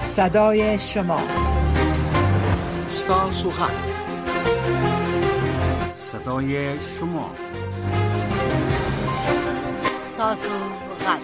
صدای شما، ستاسو غږ، صدای شما، ستاسو غږ.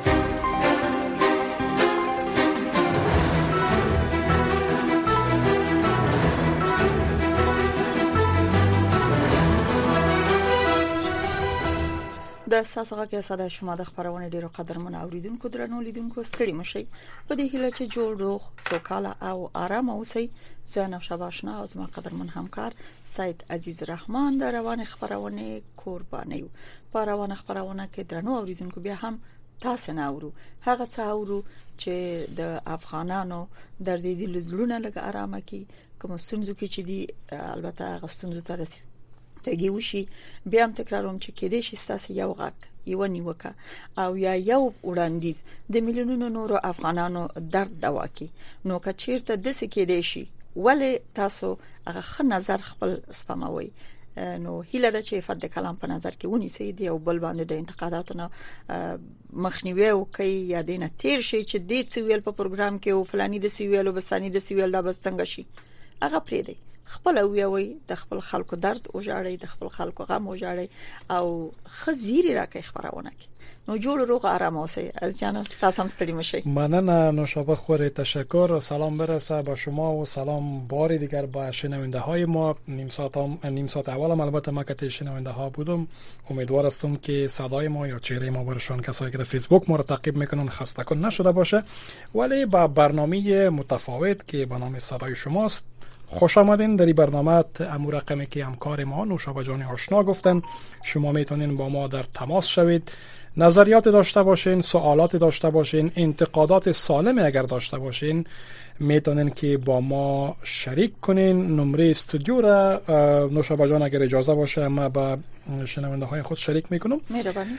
د ستاسو غږ صدای شما د خبرونه ډیرو قدرمن اوریدونکو درنو لیدونکو ستړي مشي په دې هیله چې جوړ روغ سوکاله او آرام اوسئ. زه نوشابه آشنا او زما قدرمن همکار سید عزیز رحمان د روان خبرونه قرباني یو. په روان خبرونه کې درنو اوریدونکو بیا هم تاسو نه اورو هغه څه اورو چې د افغانانو د دې لزلونه لګ آرامه کې کوم ستونزو کې چې دي البته غستونزو ته تګي وشي. بیا هم تکراروم چې کېدې شي تاسو یو غږ یو نیوکه او یا یو وړاندیز د میلیونونو نورو افغانانو درد دوا کوي، نو که چیرته د څه کېدې شي ولې تاسو هغه ښه نظر خپل سپموي. نو هیله ده چې افت د کلام په نظر کې ونیسئ دی او بل باندې د انتقاداتو نه مخنیوي وکړي یا دینه تیر شي چې دې څه ویل په پروګرام کې او فلاني د سی ویل او بسانی د سی ویل دا بس څنګه شي هغه پرې دی. خپل ویوي د خپل خلکو درد او جاړي د خپل خلکو غم او جاړي او خزيري راکې خبرونه کوي. نو جوړ روغ آرام اوسئ. از جان تاسو هم ستړي مشئ. مننه نوشابه خوره، تشکر و سلام برسه به شما و سلام بار دیگر به شنونده های ما. نیم ساعت اول البته ما که شنونده ها بودم، امیدوار هستم که صدای ما یا چهره ما برشان کسایی که در فیسبوک ما رو تعقیب میکنن خسته کن نشده باشه. ولی با برنامه متفاوت که به نام صدای شماست خوش آمدین. در این برنامه امور رقمی که همکار ما نوشابه جان آشنا گفتن، شما میتونین با ما در تماس شوید، نظریات داشته باشین، سوالات داشته باشین، انتقادات سالم اگر داشته باشین میتونین که با ما شریک کنین. نمره استودیو را نوشابه جان اگر اجازه باشه ما با شنونده های خود شریک میکنم. مهربانی.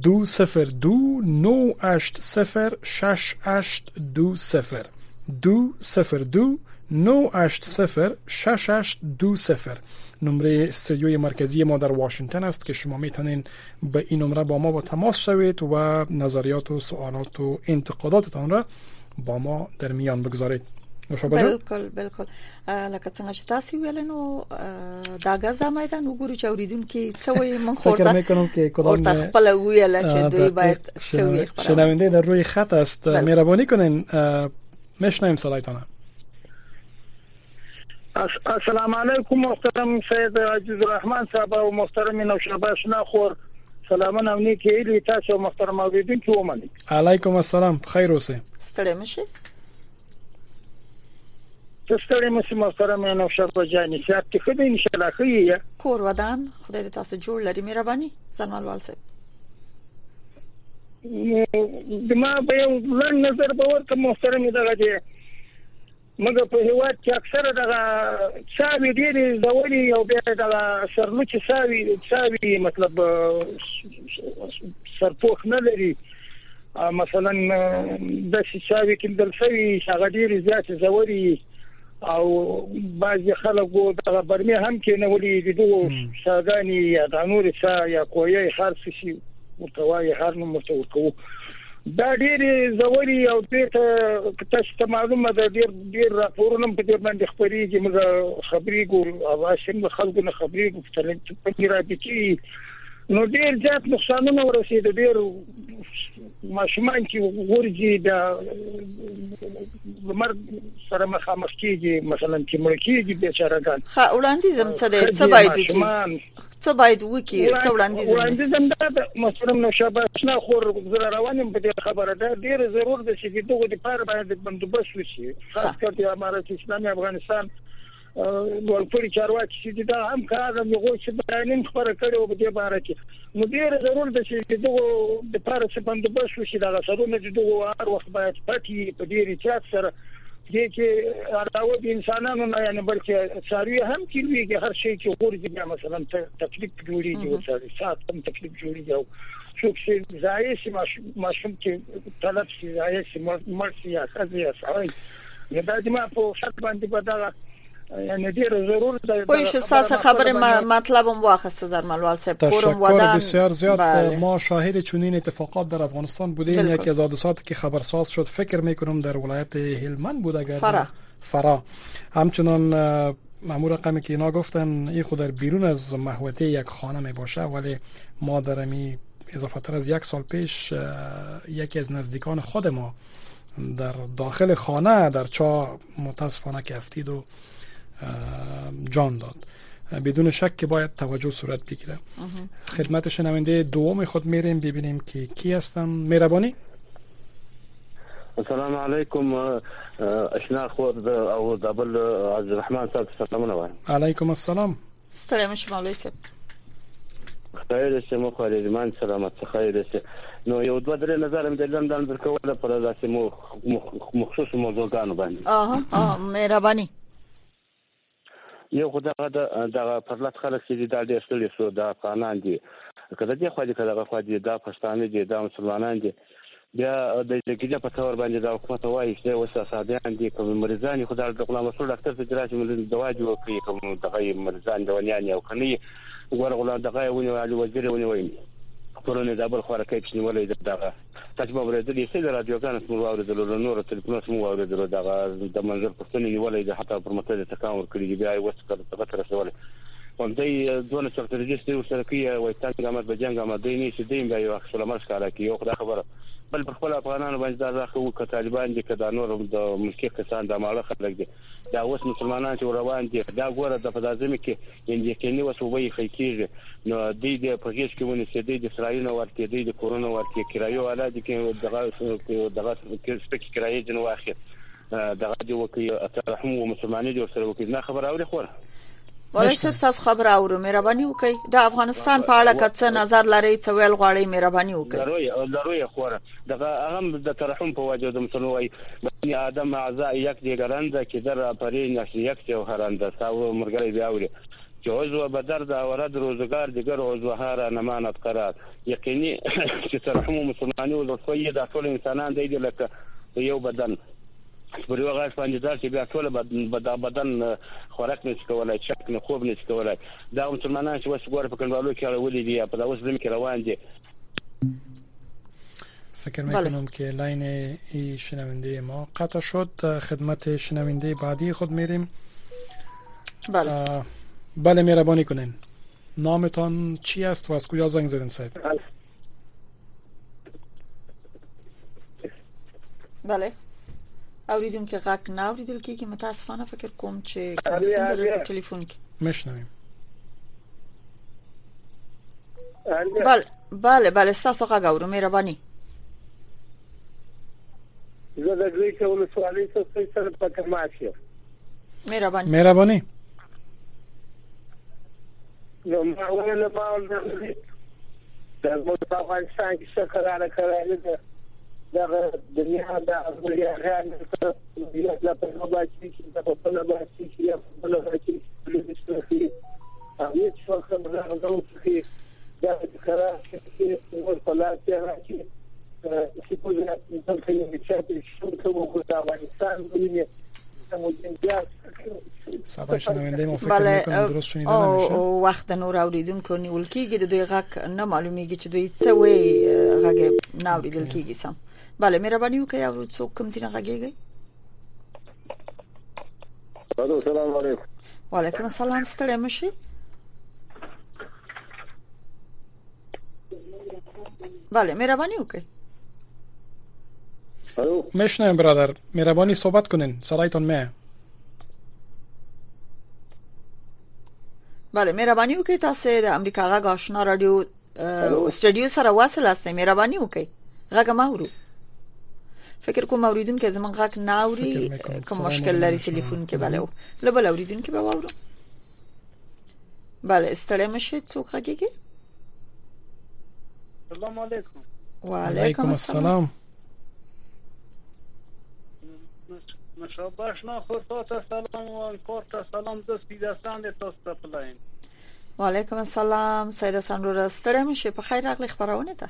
202 980 6820 202 980 6820 نمره استودیوی مرکزی ما در واشنگتن است که شما میتونین به این نمره با ما با تماس شوید و نظریات و سوالات و انتقاداتتان را با ما در میان بگذارید. بالکل لکه څنګه چې تاسو ویل نو دا غزا میدان وګورو چې اوریدونکو څه وایي من خورده فکر میکنم که کدام خپل ویل چې دوی باید شنونده در روی خط است. مهربانی کنین میشنویم صدایتان. السلام علیکم محترم سید عزیز الرحمن صاحب او محترم نوشابه آشنا خور، سلامونه او نیکی ایلی تاسو محترم اوریدونکو ومنئ. علیکم السلام، خیر اوسئ. ستړي مشئ. ستړي مشئ محترم نوشابه جان، صحت کې خدای ان شاء الله خیر. کور ودان خدای تاسو جوړ لري. مهرباني زنوال صاحب. دما به یو نظر باور کوم محترم دغه مګر په هیواد کې اکثره دغه چاوي ډېری زوري او بیا دغه سرلوچ چاوي مطلب سرپوخ نه لري. مثلا د چاوي کې دلسوي هغه ډېری زیات زوري او بعضي خلکو دغه برمي هم کې نه ولي دغه شاګانی یا د نور څه یا کوی خاص شي متوای هر نو متوکو دا ډېر زوري او دې ته معلومه ده ډېر راپورونه په دې باندې خبريږي. موږ خبري ګور او څنګه خلکو نه خبري په راځي کې نو ډېر ځات نقصانونه ورسېد. ډېر ماشومان چې ورږي د مرګ سره مخامخ کېږي، مثلا چې مړ کېږي بیچارهګان. ها وړاندیزم څه دی؟ څه باید وکړي؟ څه باید وکړي؟ څه وړاندیزم دا مثلا نوشابه آشنا خور زره روانم په دې خبره ده. ډېر ضرور ده چې دغه لپاره باید بندوبست وشي، خاص کر د امارات اسلامي افغانستان ولپړي چارواکي چې دا هم کار نه غوښتي چې بیانین خبره کړي او په دې باره کې نو ډېر ضرور ده چې دغه لپاره څه بندوبست وشي. دا سرونه چې دغه هر وخت باید پټي په ډېر احتیاط سره دې کې راوړي د انسانانو نه، یعنی بلکې څاروي هم کېږي هر شي چې ورته بیا مثلا تکلیف جوړیږي او سات هم تکلیف جوړیږي او څوک چې ځای شي ماشوم چې طلب شي ځای شي مرسي یا خزي یا سوي دا د ما په شرط باندې بدله یعنی ډیر ضرور ده. پوه شو ساسه خبره مطلب هم واخسته زرملوال صاحب. تشکر بسیار زیاد. ما شاهد چنین اتفاقات در افغانستان بودیم. یکی از حادثاتی که خبرساز شد فکر میکنم در ولایت هلمند بود، اگر فرا. همچنان مامور رقمی که اینا گفتن این خود در بیرون از محوطه یک خانه می باشه، ولی ما در امی اضافه تر از 1 سال پیش یکی از نزدیکان خود ما در داخل خانه در چاه متاسفانه که افتید و جان داد. بدون شک که باید توجه صورت بگیره. خدمت شنونده دوم خود میریم ببینیم که کی هستن. مهربانی. السلام علیکم اشنا خود او دبل عبدالرحمن صاحب سلامونه وایم. علیکم السلام. سلام شما علیکم. خیر شه مو خالد من سلامت خیر شه. نو یو دوه درې نظر هم دلم دان درکوله پر داسې مخصوص موضوعګانو باندې. مهرباني. یو خدای دا پرلط خلک چې دا ډېر ستړي شو، دا افغانان دي، کله دې خو دې کله خو دې دا پښتانه دي، دا مسلمانان دي، بیا د دې په تور باندې دا حکومت وایي چې وساسادیان دي، کوم مریضان خدای د غلام رسول ډاکټر ته دراسي مل دوا جوړ کړي، کوم دغه مریضان دوانیان او کني ور غلام دغه ونی علي وزیر ونی وایي پرونه د بل خوره کې چې ولې دغه تاسو به ورته چې د رادیو غان سمو اوریدل نور ټلیفون سمو اوریدل دغه د منظر پښتنې نیولې د حتی پر مته د تکامل کړی بیا وڅ کړه تر رسول هم دې دونه ستراتیژي سره کوي او تاسو کومه بجنګ ما دې نه چې دې بیا یو خپل مرز کار کوي او خبره بل پر خپل افغانانو باندې دا راخو ک طالبان دي کدا نور د ملکی کسان د ماړه خلک دي دا اوس مسلمانان چې روان دي دا ګوره د فدازمي کې یندې کې نو وسوي خېکیږي نو دې په هیڅ کې ونی چې د اسرائیل ورته د کورونا ورته کرایو اله دي کې دغه سپک کرایي جن واخی دغه دی وکي ترحم او مسلمانۍ جوړ سره وکي نه خبر اوري خور ولې تاسو خبر اورو مهرباني وکي د افغانستان په اړه کڅ نظر لري څه ویل غواړي مهرباني وکي ضروري خور دغه اهم د ترحم په وجه د مسلمانۍ بني ادم اعضاء یک دیگرند که در پرین یک او هرنده ساو مرګري بیاوري چې عضو بدر د اورد روزګار دیگر عضوها را نمانت قرار یقیني چې ترحم مسلمانۍ او د د ټول انسانان دی لکه یو بدن پر یو غاښ باندې دا چې بیا ټول بدن خوراک نشي کولای، شک نه خوب نشي کولای. دا مسلمانان چې وسه ګور په کنوالو کې ولې دي په داوس زمين کې روان دي. فکر میکنم که لاین ای شنونده ما قطع شد. خدمت شنونده بعدی خود میریم. بله مهربانی کنین. نامتان چی است و از کجا زنگ زدین صاحب؟ بله اوریدم که غږ نه اوریدل کیږي، متاسفانه فکر کوم چې څنګه ټلیفون کې مشنویم. بله تاسو غږ اورو مهرباني. زه د دې کولو سوالي څه سره پکې ماشي مهرباني نو ما ویل ما د افغانستان کې څه قرار کړی دی دا دنیا دا اولیا غان ته د په باندې چې په خپل باندې چې په بل باندې چې هغه څه خبره راغلو چې دا قرار چې په لاس راځي چې په دې څه کې چې شو ته د افغانستان ولې صاحب شنونده ما فکر میکنم درست شنیده نمیشه. وقت نور اوریدونکو نیول کیږي د دوی غږ نه معلومیږي چې دوی څه وی غږ نه اوریدل کیږي سم. بله مهرباني وکړئ او څوک کوم ځای غږیږي. السلام علیکم. وعلیکم السلام. ستړي مشي. بله مهرباني وکړئ. میشنم برادر مهربانی صحبت کنین صدایتون میه. بله مهرباني وکړئ تاسو د امریکا غږ آشنا رادیو استودیو سره واصل یاست. مهرباني وکړئ غږ ما اورو. فکر کوم اوریدونکو زمون غږ نه اوري کوم مشکل لري ټلیفون کې. بله لبل اوریدونکو به واورو. بله ستړي مشه څوک غږیږي. السلام علیکم. وعلیکم السلام. مشابهش نه خورتا سلام و انکارتا سلام د سپیدستان تاسو په لاین. وعلیکم السلام سید حسن رو ستړي مشه په خیر راغلی خبرونه ته.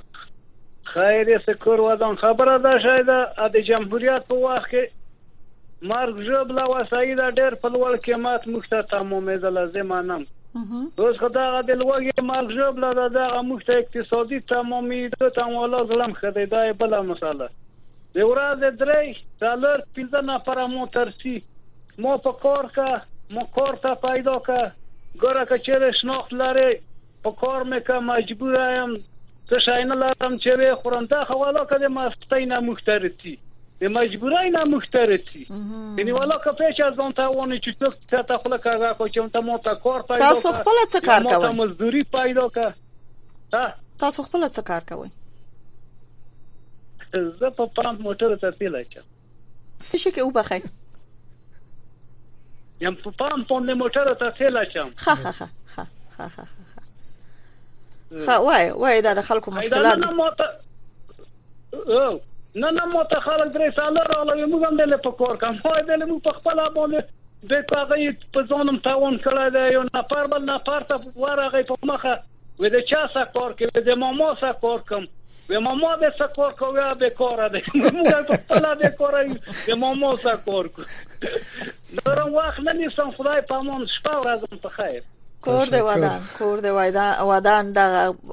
خیر سکور ودان خبره ده شاید د جمهوریت په وخت کې مرګ ژوبله وسایي دا ډېر په لوړ قیمت موږ ته تمامېدله زه منم اوس خو دغه د لوږې مرګ ژوبله ده دغه موږ ته اقتصادي تمامېدو ته مولا ظلم ښه دی دا یې بله مسله د ورځې 3-4-5 نفره مو ترسي مو په کار که مو کار ته پیدا که ګوره که چېرې شناخت لرې په کار مې که مجبوره یم څه شی نه لرم چې وخورم دا خو والا که د مستۍ نه موږ ته رسي د مجبورۍ نه موږ ته رسي یعنې والا که پیش از ځان ته وانې چې څوک ته خوله کږه کړو چې ته ما ته کار پیدا که تاسو خپله څه کار کوئ؟ ما ته مزدوري پیدا که تاسو خپله څه کار کوئ؟ زه په پمپ موټرو ته تیل اچوم. څه شي کې وبخئ؟ یم په پمپ باندې موټرو ته تیل اچوم. ها وای دا د خلکو مشکلات دي. نه ماته خلک 3 ساله راغلي موږ هم دلته په کار کوم خو دلته موږ په خپل باندې د کاغۍ په ځانم تاون کړی دی یو نفر بل نفر ته ورغی په مخه و د چا سره کار کوي د ماما سره کار کوم و ماما د سره کار کوي به کار دی موږ په خپل د کار د ماما سره کار کوو نورم وخت نه نیسم خدای په امان شپه ورځم په خیر کور دی ودان د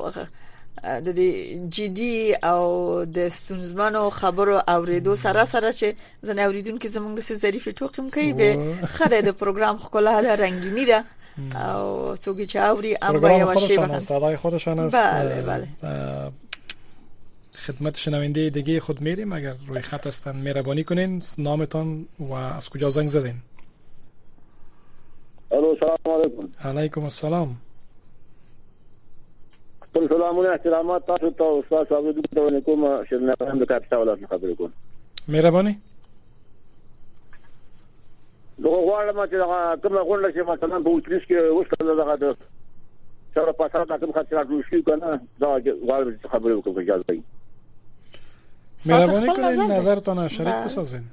جدي او د ستونزمنو خبرو اوریدو سره چې زنه اوریدونکو زموږ د ظریفي ټوکم کوي به خره د پروګرام خلا ده رنگینی ده او څوک چې اوري اما یو شی به صدای خودشان است. بله خدمت شنونده دیگه خود میریم اگر روی خط هستن مهربانی کنین نامتان و از کجا زنگ زدین؟ الو سلام علیکم. علیکم السلام. سلامونه احترامات تاسو ته استاد صاحب د دوه کوم شرنه د کاپیټا ولایت خبرې کوم. مهرباني. دغه غواړم چې کومه غونډه چې مثلا په اوتریش کې وشله دغه د سره په سره کوم خاطر راځي شي کنه دا غواړم چې خبرې وکړم اجازه دی. مهرباني کړئ نظرتان شریک وسازین.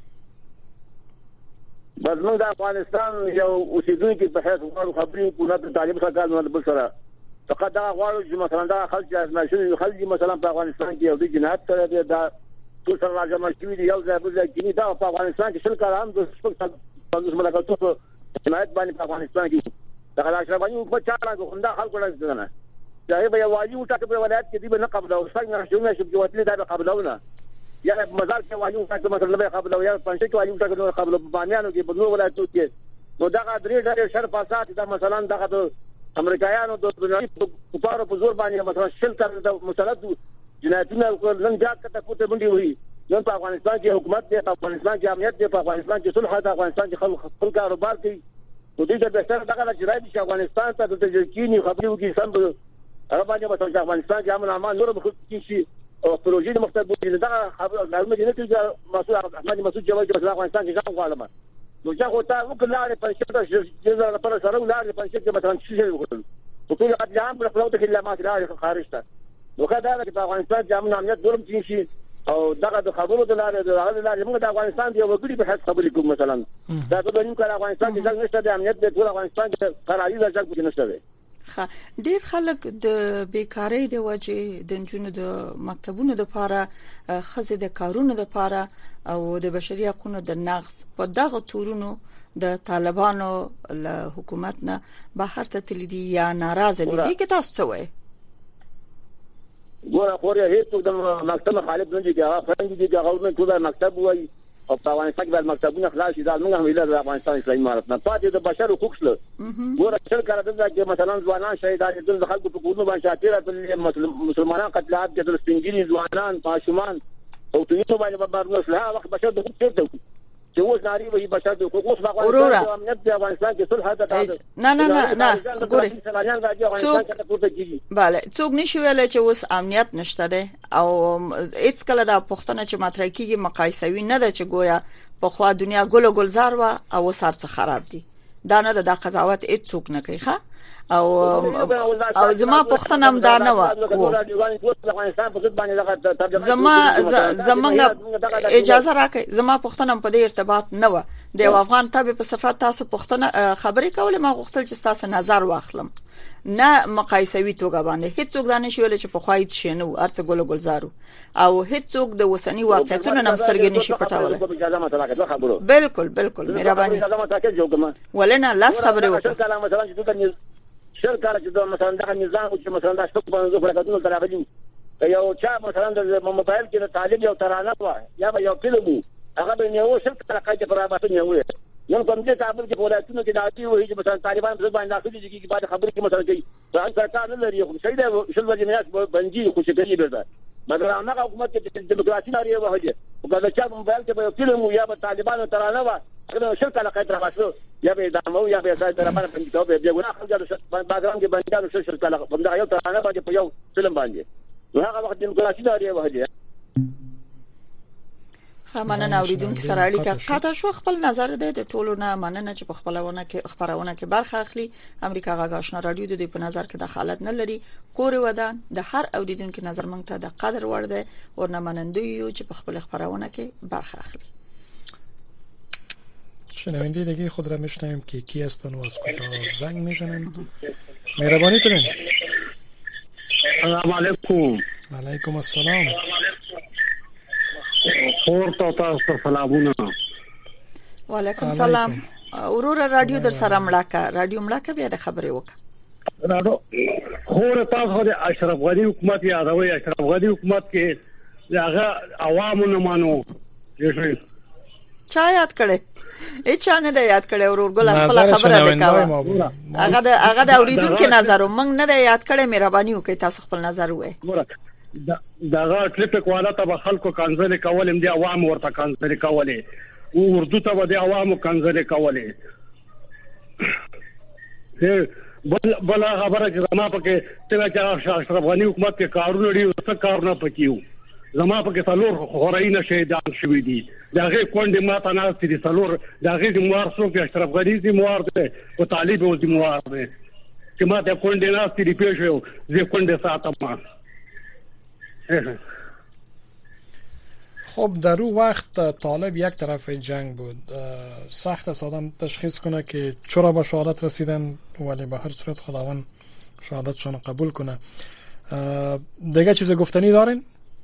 بس موږ د افغانستان یو اوسیدونکو په حیث غواړو خبرې وکړو د طالب سره کار نه بل سره فقط دا غواړو چې مثلا دا خلک ازمایښتي خلک مثلا په افغانستان کې یو د جنایت سره دا ټول سره راځم چې یو ځای بل ځای کې دا په افغانستان کې شل کال هم د سپک څنګه ملګرتوب په جنایت باندې په افغانستان کې دا خلک باندې په چاره غونډه خلکو راځي نه دا به واجب وټاکه په ولایت کې دی به نه قبل او څنګه شومه چې وتلی دا قبلونه یا مزار کې واجب وټاکه مثلا به قبل او یا پنځه کې واجب وټاکه قبل باندېانو کې په نور ولایتو کې نو دا درې ډېر شر پاسات دا مثلا دا امریکایانو د دنیاي کفارو په زور باندې مثلا شل کړه د مسلط جنایتونه لن جات کته کوته باندې وي نو په افغانستان کې حکومت دی په افغانستان کې امنیت دی په افغانستان کې صلح دی افغانستان کې خلک کاروبار کوي نو دې د بهتر دغه جرای چې افغانستان ته د تجربې خبرو کې سم عربانه مثلا افغانستان کې امن امان نور به کې او پروژې مختلفه دي دا خبره معلومه دي چې مسعود احمد مسعود جواد چې افغانستان کې ځان غواړم نو ځکه تا وکړه په شته چې زړه پر سره ولر په شته کې مثلا شي وکړل په ټول قضیه په خپل کې لمات راځي خارج ته نو کدا چې په افغانستان کې امن امنیت درم شي او دغه د خبرو د لارې موږ د افغانستان دی وګړي په حساب خبرې کوم مثلا دا ته د افغانستان کې ځل نشته د امنیت د ټول افغانستان کې قراري ځل کې نشته دی. ډیر خلک د بیکاری د وجه د جنونو د مکتبونو د لپاره خزه د کارونو د لپاره او د بشري حقوقو د نقض په دغه تورونو د طالبانو له حکومت نه بهر ته تللی یا ناراضه دي کې تاسو څه وایي؟ ګوره خوري هیڅ د مکتب مخالف نه دي هغه فرنګ دي هغه ټول مکتب وایي او په افغانستان کې مکتبونه خلاص دي دا موږ هم ویل د افغانستان اسلامي امارت نه پاتې د بشر حقوق سره ګوره څل کار د چې مثلا ځوانان شهیدان دي د خلکو په کورونو باندې شاکره مسلمانان قتلات د سپینګری ځوانان ماشومان او ته یو باندې باندې له وخت بشر د حقوق ته چې اوس ناری وي بشر د حقوق په افغانستان کې امنیت د افغانستان کې صلح ده نه ګوري bale څوک نشي ویل چې اوس امنیت نشته ده او هیڅ کله دا پښتنه چې مطرح کیږي مقایسوي نه ده چې ګویا په خوا دنیا ګل ګلزار وا او سارڅ خراب دي دا نه د قضاوت هیڅ څوک نه کوي ښا او زما پښتنه هم دا نه و زما اجازه راکړئ زما پښتنه په دې ارتباط نه و د افغان تابع په صفات تاسو پښتنه خبرې کولې ما غوښتل چې تاسو نظر واخلم نه مقایسوي توګه باندې هیڅوک دا نشي ویل چې په خوایت شنو ارڅ ګل ګلزارو او هیڅوک د وسنی واقعیتونو نمسترګې نشي پټول بالکل مهرباني ولنه لاس خبرې وکړه مثلا چې شر کار چې مثلا د نظام چې مثلا د شپږ باندې فرقاتونو تراغلي یو چا مثلا د موبایل کې طالب یو ترانه وا یا یو فلم هغه به یو شر کار کوي په رابطه نه وي نو کوم دې کابل کې ولایتونو کې داعي وایي چې مثلا طالبان په باندې داخلي دي کې بعد خبرې کې مثلا کوي ځان سرکار نه لري خو شي دا شل ورځې میاش بنجي خو شي به مګر هغه حکومت کې دیموکراسي لري وهجه او کله چې موبایل کې یو فلم یا په طالبانو ترانه وا هغه شر کار کوي ترغاسو یا به دمو یا به ځای ترانه په کې به ګونه خلک باګرام کې باندې شر کار باندې یو ترانه باندې په یو فلم باندې هغه وخت دیموکراسي لري وهجه مننه اوریدونکو سره اړیکه قطع شو خپل نظر د ټولو نه مننه چې په خبرونه کې برخه اخلي امریکا غږ آشنا رادیو د په نظر کې دخالت نه لري کور ودان د هر اوریدونکو نظر مونږ ته د قدر وړ ده ورنه مننده یو چې په خپل خبرونه کې برخه اخلي شنونده دیگه خود را میشنویم که کی هستن و از کجا زنگ میزنن مهربانی کنین. سلام علیکم. علیکم السلام. خورتا تاسو سلامونه. وعلیکم سلام. اورور رادیو در سره مړه رادیو مړه بیا د خبرې وکړه. رادیو خور تاسو د اشرف غنی حکومت یادوي اشرف غنی حکومت کې هغه عوامو نه مانو. چا یاد کړي؟ اچھا نه د یاد کړي اورور ګل خپل خبره وکړه. هغه د اوریدونکو نظر مونږ نه د یاد کړي مهرباني وکړئ تاسو خپل نظر وایي. دغه ټریپک والا ته خلکو کنځل کولم دي عوام ورته کنځل کولې او اردو ته د عوامو کنځل کولې بل خبره چې زما پکې چې اشرف غنی حکومت کې کارونه لري څه کارونه پکېو زما پکې څلور خورایي شهیدان شوي دي دغه کونډه ماته نه ستې څلور دغه د موار څوک اشرف غنی دي موار ده او طالب او دي موار ده چې ماته کونډه نه ستې پیښو زه کونډه ساتم. خب در اون وقت طالب یک طرف جنگ بود سخت است آدم تشخیص کنه که چرا به شهادت رسیدن ولی به هر صورت خداوند شهادتشون قبول کنه. دیگه چیز گفتنی دارین؟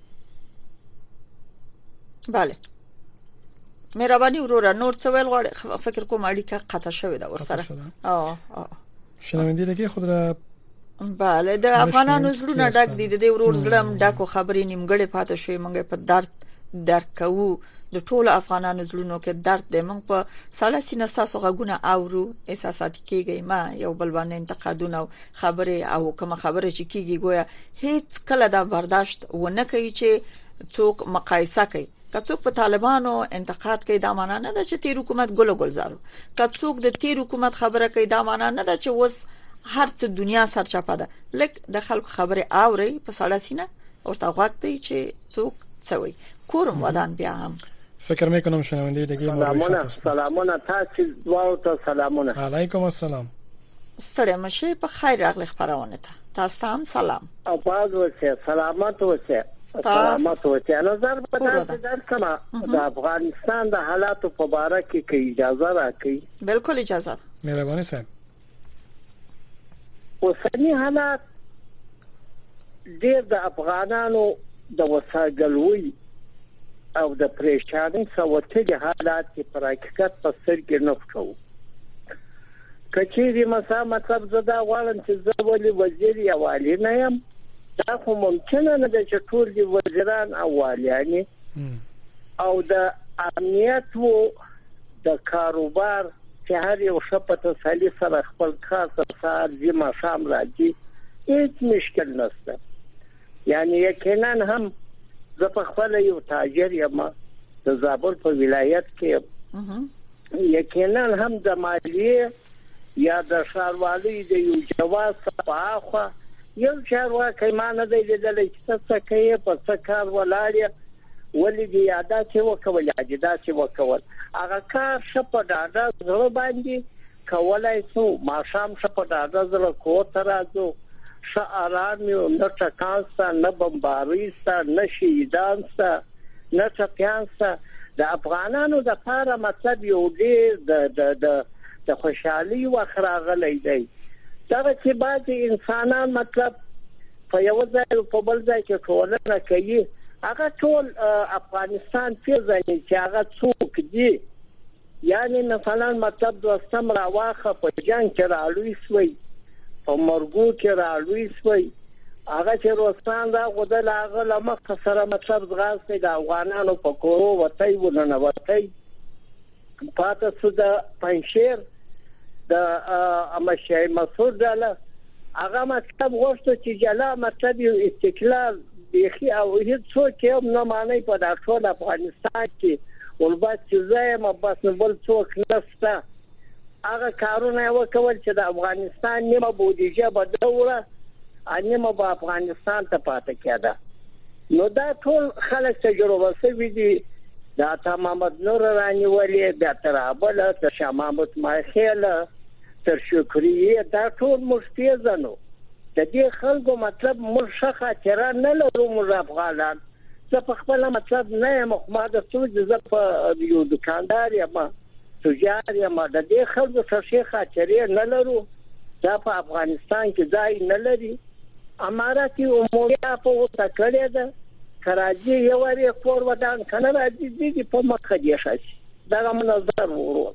بله مهرباني ورور نور څه ویل غواړي فکر کوم اړیکه قطع شوې ده ورسره. شنوندې دیگه خود را بله د افغانانو زړونه ډک دي د ورور زړم ډکو خبرې نیمګړې پاتې شوې مونږ په درد کوو د ټولو افغانانو زړونو کې درد دی مونږ په سالسینه تاسو غوونه اورو احساسات کېږي ما یو بل باندې انتقادونه خبره او کوم خبره چې کېږي گویا هیڅ کله دا برداشت ونه کوي چې څوک مقایسه کوي که څوک په طالبانو انتقاد کوي دا معنا نه ده چې تیر حکومت ګل ګلزارو که څوک د تیر حکومت خبره کوي دا معنا نه ده چې وس هر څه دنیا سرچپه ده لکه د خلکو خبره اوري په سالسینه او تاغوت دی چې څوک څوي کورم ودان بیا هم فکر میکنم شنونده دیگه سلامونه تاسو دواړو ته سلامونه. علیکم السلام. ستړي مشه په خیر راغلی خبرونه ته تاسو هم سلام او باز وسه سلامت وسه سلامت وسه نظر په تاسو درکمه د افغانستان د حالاتو په اړه کې اجازه راکړئ. بالکل اجازه مهرباني صاحب. اوسنی حالات ډېر د افغانانو د وساګلوي او د پریشانۍ سوتلي حالات په حقیقت په سر کې نه ښکو. کچېری مطلب زدا غواړم چې زه ولې وزیر یا والی نه یم دا خو ممکنه نه ده چې ټول دي وزیران او والیان او د امنیت او د کاروبار چې هر یو شپته سالي سره خپل کار سره ځما شام راځي هیڅ مشکل نشته. یعنی یقینا هم زه په خپل یو تاجر یم د زابل په ولایت کې یقینا هم د مالیه یا د ښاروالۍ د یو جواز په اخوا یو چارواکي مانه دی لیدل چې څه کوي په څه کار ولاړ ولې دی یاده چې وکول اجدا چې وکول هغه کار شپه ډاډه زړه باندې کولای سو ماشام شپه ډاډه زړه کو ترازو شعران نه ټکانسته نه بمباریسته نه شهیدانسته نه ټپیانسته د افغانانو د لپاره مطلب یو ډېر د خوشحالي وخراغلی دی دا چې بعض انسانان مطلب په یو ځای په بل ځای کې ټولنه کوي هغه ټول افغانستان پیژني چې هغه څوک دي یعنی مثلا مطلب دوستم راواخه په جنگ کې رالوي سوی په مرګو کې رالوي سوی هغه چې روسان دا غوډه لاغه لمخ سره مطلب غاښته د افغانانو په کورو وتای ونه وتای پاتې سود پنځیر د امشای مسعود دله هغه مطلب غوښته چې جلا مطلب یو استقلال بيخي او هیڅ څوک هم نه مانی په د ټول افغانستان کې ولبات چې زایم بس بل څوک نشته هغه کارونه وکول چې د افغانستان نیمه بودیجه بدوره انیمه په افغانستان ته پاتې کېده نو دا ټول خلک تجربه سوي دي دا محمد نور رانیولې د ترابل تر شاه محمود ماخیله تر شکریه دا ټول مشتیزنو د دې خلکو مطلب مرشخه تر نه لرو مر افغانان څه په خپل مطلب نه مخماده څه د په یو دکاندار یا ما تجار یا ما د دې خلکو څه شي خاطرې نه لرو دا په افغانستان کې ځای نه لري اماراتي عمومي په وته کړی ده کراچي یو لري کور ودان کنه راځي دي په مخه دی شي دا منظر ورو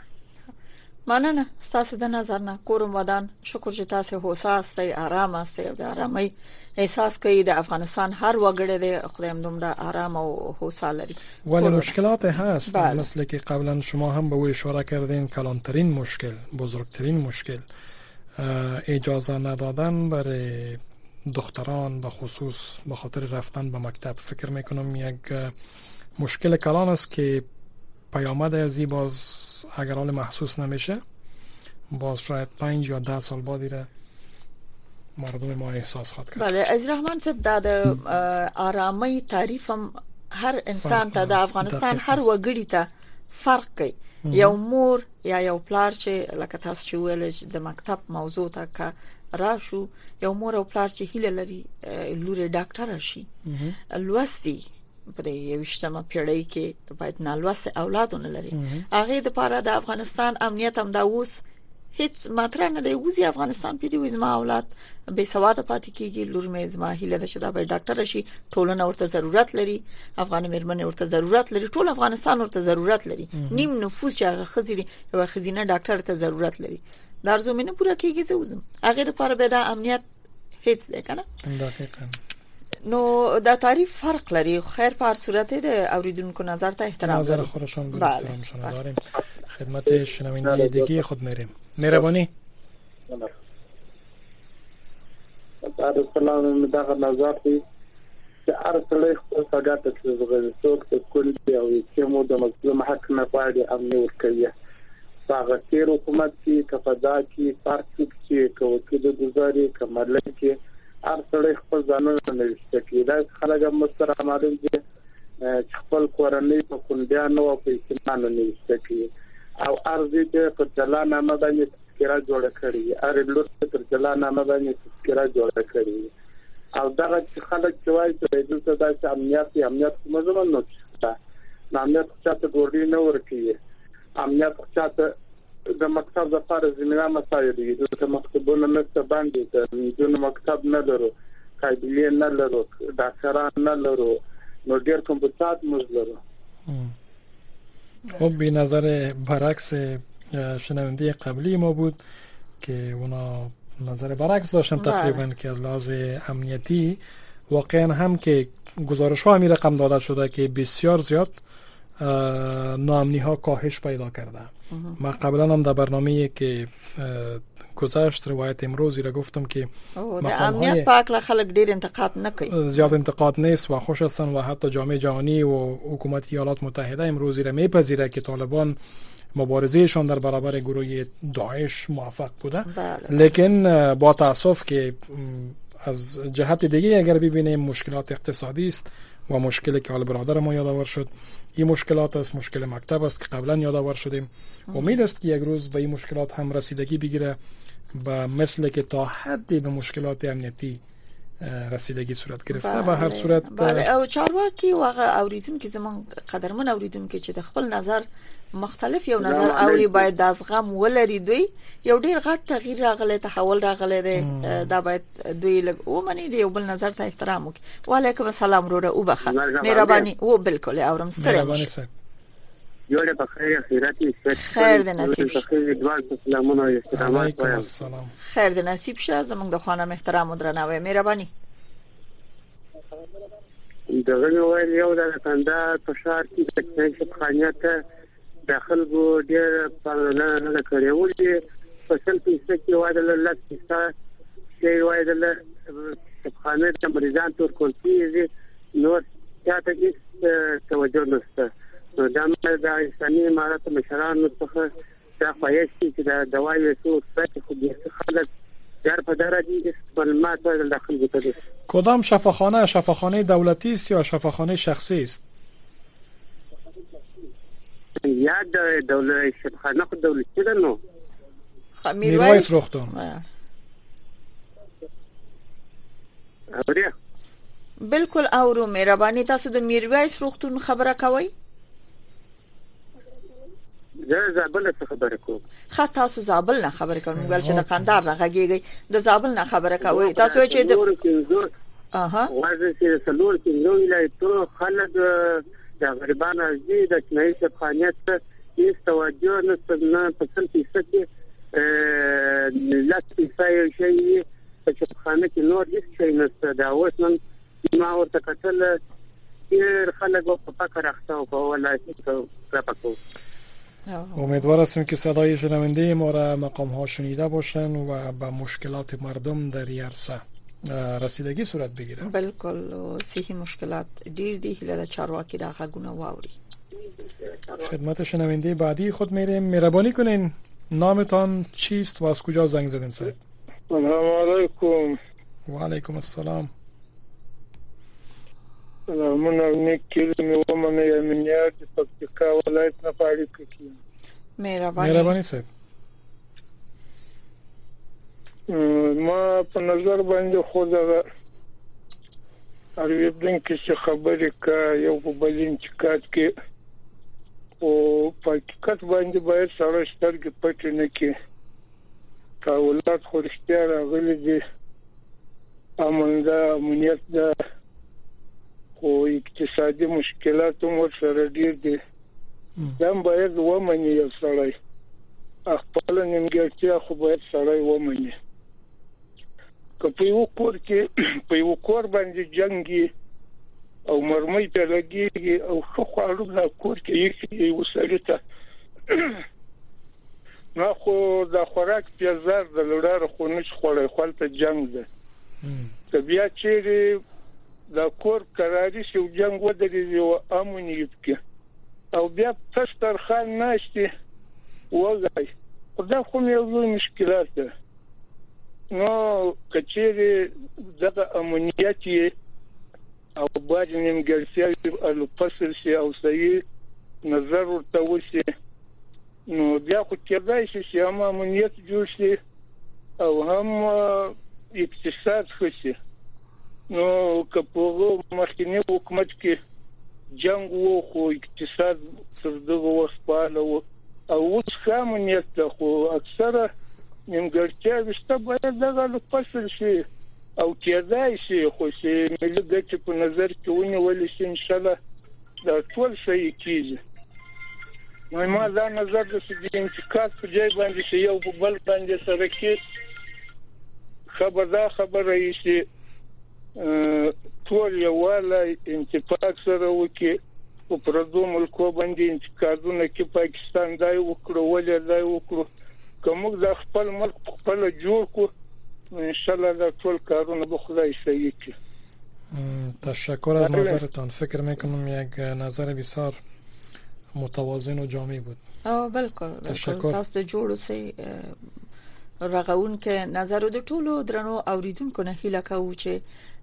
مننه ستاسو د نظر نه کوم ودان شکر چې تاسو هوسا استئ آرام استئ او د آرامۍ احساس کوي د افغانستان هر وګړی د خدایم دومره آرام او هوسا لري ولی مشکلات هست مثل که قبلا شما هم به او اشاره کردین کلانترین مشکل بزرگترین مشکل اجازه ندادن برای دختران به خصوص به خاطر رفتن به مکتب فکر میکنم یک مشکل کلان است که پیامد از این باز اگر حال محسوس نمیشه باز شاید 5 یا 10 سال بعد ایره مردم ما احساس خواهد کرد. بله از رحمان صاحب د آرامی تعریفم هر انسان ته د افغانستان هر وګړي ته فرق کوي یو مور یا یو پلار چې لکه تاسو چې ویل د مکتب موضوع ته کا راشو یو مور او پلار چې هیله لري لوري ډاکټر شي لوستي په یوشتمه پیړۍ کې باید نالوست اولادونه لري هغه د لپاره د افغانستان امنیت هم دا اوس هیڅ مطرح نه دی وزي افغانستان په دې وزما اولاد به سواد پاتې کیږي لور مې زما هیله ده چې دا به ډاکټر شي ټولنه ورته ضرورت لري افغان مېرمنې ورته ضرورت لري ټول افغانستان ورته ضرورت لري نیم نفوس چې هغه خزي دي یو خزینه ډاکټر ته ضرورت لري دا زمينه پوره کیږي زوزم هغه لپاره به دا امنیت هیڅ نه کنه دقیقاً نو دا تعریف فرق لري خیر په صورت د اوریدونکو نظر ته احترام نظر خودشون به احترام شما داریم خدمت شنوندگی خود میریم مهربانی سلام مداغ نظر دی چې ارسله خپل ساګات ته زغل څوک ته کول دی او چې مو د مظلوم حق نه پاړي امن ورکوي هغه تیر حکومت کې کفدا کې پارتي کې کوي د گزاري کمرل کې ارسله خپل ځانونه نه وشتکې دا خلک مستر معلوم دي خپل کورنۍ په کندیانو او په اسلام نه وشتکې او ارزي ته په ځلانامه باندې تذکرہ جوړ کړی ار لور ته ځلانامه باندې تذکرہ جوړ کړی او دا چې خلک کوي چې د دې امنیت کومه زمون نو چې امنیت چې ګورډي نه ورکی امنیت چې د مکتب د فار زمينه مسایل دي د مکتبونو نشته باندې د مکتب نه لرو قابلیت نه لرو ډاکټران نه لرو نو ډېر کمپیوټر موږ لرو خب به نظر برعکس شنونده قبلی ما بود که اونا نظر برعکس داشتن تقریبا که از لحاظ امنیتی واقعا هم که گزارش ها همی رقم داده شده که بسیار زیاد ناامنی ها کاهش پیدا کرده. من قبلا هم در برنامه که گذشت روایت امروزی را گفتم که امنیت پاک خلق دیر انتقاد نکنی زیاد انتقاد نیست و خوش هستن و حتی جامعه جهانی و حکومت ایالات متحده امروزی را میپذیره که طالبان مبارزهشان در برابر گروه داعش موفق بوده لیکن با تاسف که از جهت دیگه اگر ببینیم مشکلات اقتصادی است و مشکلی که حال برادر ما یادآور شد این مشکلات است مشکل مکتب است که قبلا یادآور شدیم امید است که یک روز به این مشکلات هم رسیدگی بگیره و مثل که تا حدی به مشکلات امنیتی رسیدگی صورت گرفته. به هر صورت بله او چارواکي واغه اوریدونکو زمون قدرمن اوریدونکو چې د خپل نظر مختلف یو نظر اوري باید د ازغم ولري دوی یو ډیر غټ تغییر راغلی تحول راغلی دی دا باید دوی لګ ومني دی یو بل نظر ته احترام وکړي. وعلیکم السلام وروره او بخښه مهرباني او بالکل اورم ستړي یوه په خیر خیراتي خیر د نصیب خیر دوه سلامونه او احترامات وایم. خیر د نصیب شه زمونږ د خانم احترام او درناوی مهرباني. دغه ویل یو د کنده په شهر کې د شپخانیت داخل go ډیر په نه کړو چې په سل پیسه کې وایي الله کیسه شی وایي د شپخانه د مریضان تور کولتي نو چاته هیڅ توجه نشته. نو دا د انساني امارات مشرانو څخه دا خواهش چې دا دوايي څو څه خو دې خلک در په درجه معلومات داخل بوده. کدام شفاخانه دولتی است یا شفاخانه شخصی است؟ یا دولت شفاخانه دولتی ده نو میرویس روغتون. اوریا بالکل اورو مهرباني تاسو د میرویس روغتون خبره کوي؟ زه زابل څخه خبره کوم. خاطر تاسو زابل نه خبره کوم ګل چې د قندار نه غږیږي د زابل نه خبره کوي تاسو چې د وایي چې سلور کې نو ولایتو خلک د غریبانو ازي د چنای شفاخانیت هیڅ توجه نه پسند کیږي لاستي فای شي په شفاخانه کې نور هیڅ شي نشته. دا اوس نن ما ورته کتل چې خلک په فکر اخته او په ولایت کې راپکو. امیدوار هستیم که صدای شنونده ما را مقام ها شنیده باشن و به مشکلات مردم در این عرصه رسیدگی صورت بگیره. بالکل صحیح مشکلات ډیر دی هله د چارواکي د غږونه واوري. خدمت شنونده بعدی خود میریم. مهربانی کنین نامتان چیست و از کجا زنگ زدین صاحب؟ سلام علیکم. و علیکم السلام. سلامونه نیکې مې ومنه یمنیات د پکتیکا ولایت نه پاړې کوي. مهرباني صاحب. ما په نظر باندې خو دا اړیدونکو چې خبرې کوي یو په بلین چکات کې او په حقیقت باندې باید سره سترګې پټې نه کړي. کاولات خو رښتیا راغلي دي امنیت دا خو اقتصادي مشکلات هم ورسره ډیر دي. دا باید ومني یو سړی خپل نیمګړتیا خو باید سړی ومني. که په یو کور کې په یو کور باندې جنگي او مرمۍ ته لګيږي او خو خاړو لا کور کې یو سړی ته نو خو د خوراک پیازار د لړار خو نش خوړې خپل جنگ ده. که بیا چې دا کور قراري شو جنگ ودرې او امنیت کې او بیا تستر خان ناشته وځي دا خو یو مشکلات ده. نو کچېره دغه امنیت او باج نیمګړتیا او فصل شي او صحیح نظر ورته وشي نو بیا خو کېدای شي چې هم امنیت جوړ شي او هم اقتصاد ښه شي. نو که په مخکنی حکومت کې جنگ وو خو اقتصاد تر دغه وخت پاله او اوس امنیت خو اکثره نیمګړتیا وشته باید دغه فصل شي او کېدای شي خو چې ملي ګټې په نظر کې ونیول شي ان شاء الله دا ټول صحیح کیږي. نو ما دا نظر د انتقاد په ځای باندې چې یو بل باندې سره کې خبره یې چې ټول یواله انتفاق سره وکي او پردو ملکو باندې انتقادونه کې پاکستان دای وکړو ولې دای وکړو کومه د خپل ملک خپل جوړ کو ان شاء الله دا ټول کارونه به خدای صحیح کړي. تشکر از نظرتان. فکر میکنم یک نظر بسیار متوازن و جامع بود. بالکل تاسو جوړو سي رغون کې نظر د ټولو درنو اوریدونکو نه هیله کوم چې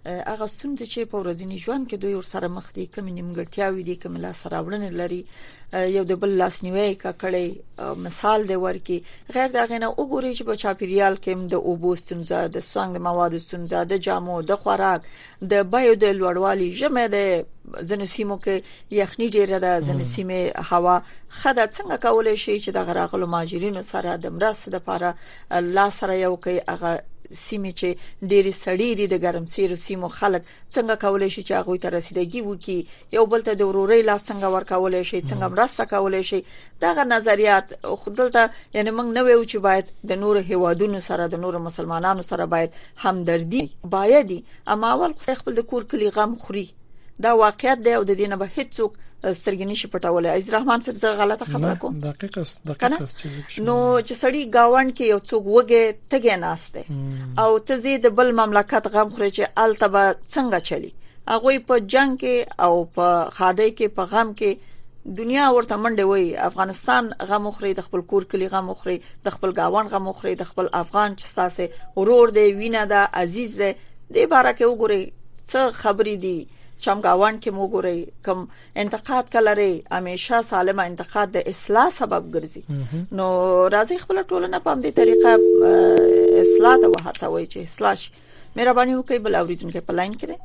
هغه ستونزې چې په ورځني ژوند کې دوی ورسره مخ دي، کوم نیمګړتیاوې دي، کوم لاسراوړنې لري، یو د بل لاسنیوي کړي، مثال دی ورکی. غیر دغه نه وګوري چې په چاپیریال کې د اوبو ستونزه، د څنګه مواد ستونزه، د جامو، د خوراک، د بایو د لوړوالي، جمع د ځنې سیمو کې یخني ډیره ده، ځنې سیمه هوا خدای څنګه کولای شي چې د غراغلو ماجرینو سره د مرستې لپاره لا سره یو کوي. هغه سیمه چې ډېری سړی دي د ګرمسیرو سیمو خلک څنګه کولای شي چې هغه ته رسیدګي وکړي، یو بل ته د ورورۍ لاس څنګه ورکولای شي، څنګه مرسته کولای شي. دغه نظریات خودلته یعنی موږ نه ویو چې باید د نور هیوادونو سره، د نور مسلمانانو سره باید همدردی باید، اما اول خپل د کور کلی غم خوري. دا واقعیت دی او د دینه به هیڅوک سترګې نشي پټولای. عزیز رحمان صاحب زه غلطه خبره کوم؟ دقیقه نو چې سړی گاوند کې یو څوک وګه تګه ناشته او تزيد بل مملکت غم خوري چې التبه څنګه چلی، هغه په جنگ کې او په خاده کې په غم کې دنیا ورته منډه وای. افغانستان غم خوري، د خپل کور کلی غم خوري، د خپل گاوند غم خوري، د خپل افغان چې ساسه ورور دی، وینه ده، عزیز دی. د بارا کې وګوري څه خبرې دي. چمګاوان کې موګوري کوم انتقاد کلري، همیشه سالمه انتقاد د اصلاح سبب ګرځي. نو راځي خپل ټولنه په دې طریقه اصلاح ته وهڅوي چې اصلاح شي. مهرباني وکړئ بل اوریدونکو په لاین کې.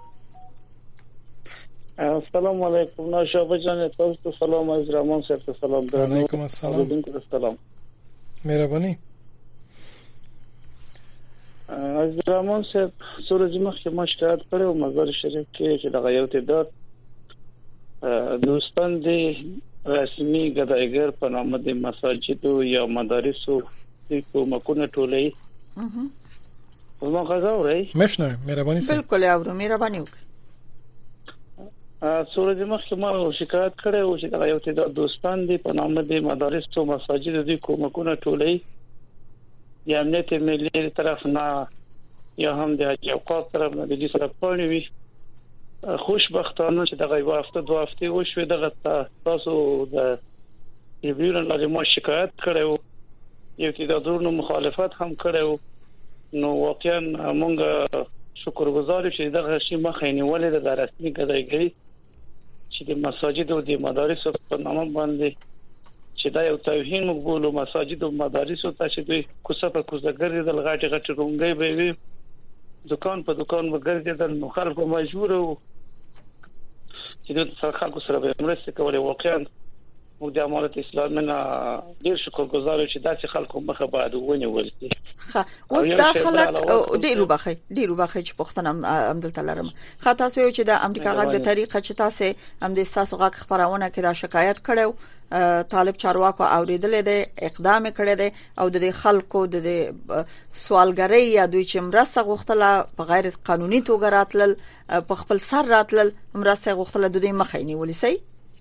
السلام علیکم. نوشابه جان تاسو ته سلام. عزیز رحمان صاحب ته سلام. علیکم السلام. مهرباني. عزیز رحمان صاحب سورج مخکې ما شکایت کړو مزار شریف کې چې د غیرت تعداد دوستان دي رسمي ګدایګر په نامه د مساجدو یا مدارسو د کومکونه ټولې ما غواړم مشنه مهرباني صاحب. بالکل اورو مهرباني وکړئ. سورج مخکې ما شکایت کړو چې د غیرت تعداد دوستان دي په نامه د مدارسو مساجدو د کومکونه ټولې یا امنیت ملي طرف نه یا هم د اوقاف طرف نه د دې سره پړنوي. خوشبختانه چې دغه یو هفته دوه هفته وشوه دغه تاسو د ایبیون لري ما شکایت کړو، یو چې د درونو مخالفت هم کړو. نو واقعا موږ شکرګزار یو چې دغه شی مخې نیولې د رسمي ګدایګری چې د مساجد او د مدارس په نامه باندې چې دا یو توهین مقبول مساجد او مدارس ته چې دوی کوڅه په کوڅه ګرځیدل، غاټي غاټي رونګي به وي، دکان په دکان وګرځیدل، نو خلکو مجبور وو چې د خلکو سره به مرسته کولې. واقعا موږ د امارت اسلامي نه ډیر شکرګزار یو چې داسې خلکو مخه باید ونیول شي. اوس دا خلک ډیرو بخښي چې پښتنه عمدلته لرم. تاسو یو چې د امریکا غږ د طریقه چې تاسو هم د تاسو غږ خبرونه کې دا شکایت کړو، طالب چارواکو اوریدل دي، اقدام کړی دی او د خلکو د سوالګری یا دوی چې مرسته غوښتله په غیر قانوني توګه راتلل، په خپل سر راتلل، مرسته غوښتله د دوی مخه نیولې سي.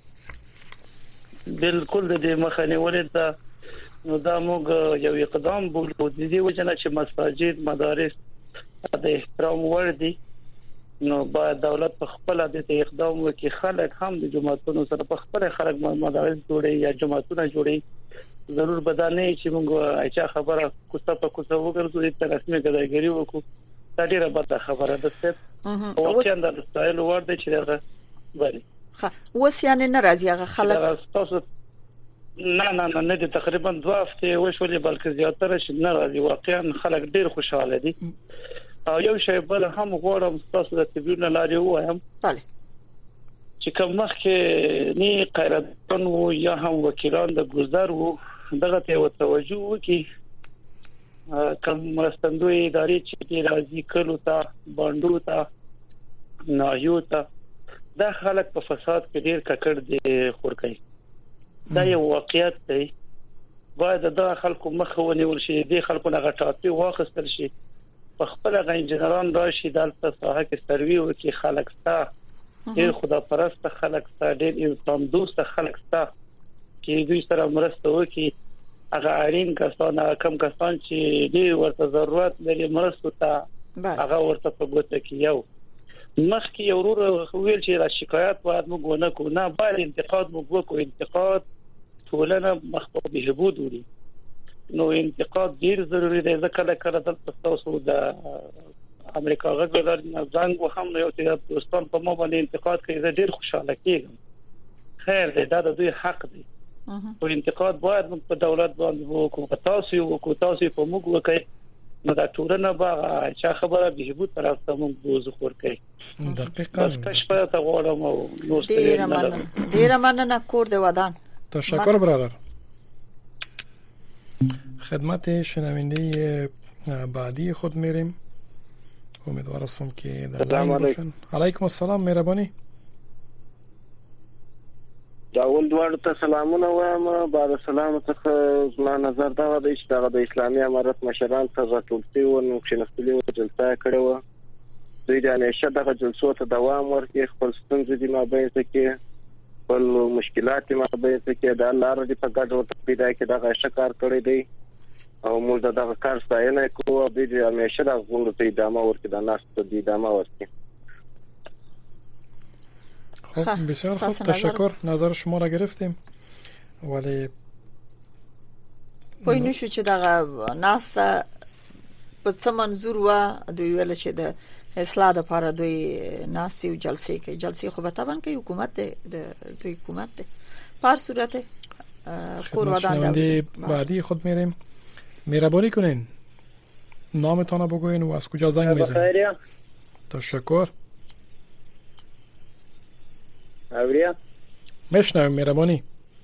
بالکل د دې مخه نیولې ده. نو دا موږ یو اقدام بولو د دې وجنه چې مساجد مدارس د احترام وړ دي. نو باید دولت په خپل د اقدام وکړي، خلک هم د جماعتونو سره په خپل خلک مدارس جوړي یا جماعتونه جوړي. ضرور بدانه چې موږ اچا خبره کوڅه په کوڅه وګرځو د رسمي ګدایګری وکړو. دا ډیره بده خبره ده چې او څنګه د سټایل ورده چې دا بری اوس یعنی ناراضي هغه خلک تاسو نه دي تقریبا 2 هفته وشولې بلکې زیاتره شي ناراضي. واقعا خلک ډیر خوشاله دي. او یو شی بل هم غواړم تاسو د تبیون لاري وایم چې کوم مخکې نه قراردادون وو یا هم وکیلان د گذر وو دغه ته توجه وکي. کوم مرستندوی ادارې چې راځي کلو ته باندو ته ناهیو ته دا خلک په فساد کې ډیر ککړ دي خورکای. دا یو واقعیت دی. باید دا خلکو مخه ونیول شي، دي خلکو نه غټاپي واخستل شي، په خپل غ انجنيران راشي دلته ساحه کې سروي وکي. خلک ستا ډیر خدا پرست خلک ستا ډیر انسان دوست خلک ستا چې دوی سره مرسته وکي. هغه اړین کسان کم کسان چې ډیر ورته ضرورت لري مرسته ته هغه ورته په ګوته کې یو مخکې یو ورور ویل چې را شکایت باید موږ ونه کوو، نه باید انتقاد موږ وکړو. انتقاد ټولنه مخ په بهبود وړي. نو انتقاد ډیر ضروری دی ځکه کله دلته تاسو د امریکا غږ زنګ وهم یو چې دوستان په مو باندې انتقاد کوي زه ډیر خوشاله کیږم خیر دی دا د دوی حق دی او انتقاد باید په دولت باندې وکړو تاسو په موږ وکړي نو دا ټولنه به چې خبره بهبود طرف ته موږ بوز خور کوي دقیقاً کش په تا غواړم او نو ډیر مننه کور دی ودان تشکر برادر. خدمت شنونده بعدی خود میریم. امیدوار هستم که در لاین باشن. علیکم السلام مهربانی. اول دوړ ته سلامونه وایم. بعد سلام څخه زما نظر دا دی چې د اسلامي امارت مشران ته راټولتي و نو کښینستلي و جلسه کړې و. دوی د نشه دغه جلسو ته دوام ورکړي خپل ستونزې د مابین کې خپل مشکلات مابین کې د لار د په ګډو پیدا کې دغه شکار کړی دی او موږ دغه کار ستاینه کوو. د دې همیشه د غوړو ته ادامه ورکړي د ناس ته ادامه ورکړي. خب بسیار خوب تشکر. نظر شما را گرفتیم ولی پوی نشو چې دغه ناس په څه منظور و دوی ویل چې د اصلاح لپاره دوی ناس او جلسې خو به طبعا کې حکومت د دوی حکومت ده پر صورت کور ودان ده. بعدی خود میریم. مهربانی کنین نامتان رو بگوین و از کجا زنگ میزنید. تشکر. اوریا مشنویم مهربانی.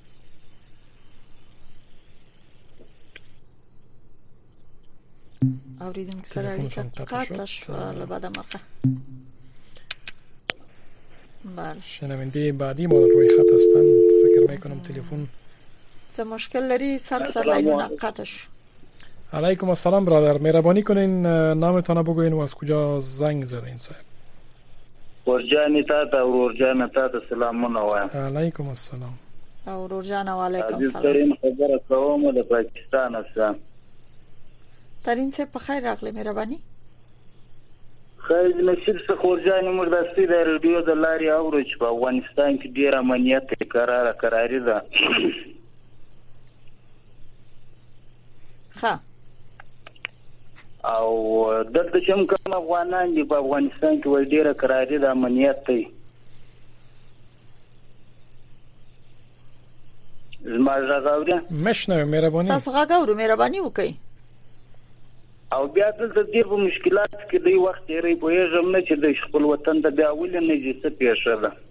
اوریدم که سر قطع شد بعد مرقه. بله شنونده بعدی ما روی خط هستن. فکر میکنم تلفن چه مشکل داری سر لایون قطع شد. علیکم السلام برادر. مهربانی کنین نامتان بگوین و از کجا زنگ زدین صاحب. ورجانی تا ورجان تا سلامونه وایم. علیکم السلام. ورجان و علیکم السلام. ترین خبره کوم د پاکستان هستم. ترین سے بخیر راغله مهربانی. خیر نصیب څخه ورجانی مردستی د رادیو د لارې اورو چې په افغانستان کې ډیر امنیت قراری ده. ها او دلته چې کوم افغانان دي په افغانستان کې وای ډیره قراری د امنیت دی. زما راغاوري مشنو مهرباني تاسو راغاورو مهرباني وکي. او بیا دلته ډیر په مشکلات کې دی وخت یې په یوه نه چې د خپل وطن ته بیا ولې نه جسه پیښه ده.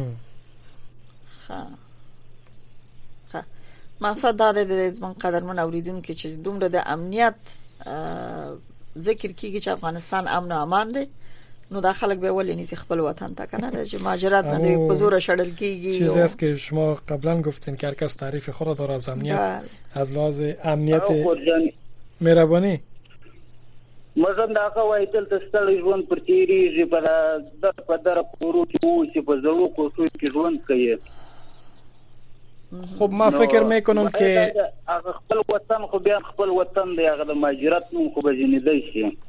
ها مقصد دا دی د زمون قدرمن اوریدونکو چې دومره د امنیت ذکر کیږي چې افغانستان امن او امان دی نو دا خلک به ولې نه خپل وطن ته کنه چې ماجرات نه دی په زور شړل کیږي. چیزی است که شما قبلا گفتین که هر کس تعریف خود داره از امنیت از لحاظ امنیت مهربانی مزه دا کوي دلته ستړي ژوند پر تیریږي په در کورو کې اوسې په زړو کوڅو کې ژوند کوي. خب ما فکر میکنم که خپل وطن خو بیا خپل وطن دی هغه د مهاجرت نوم خو بجنیدای شي.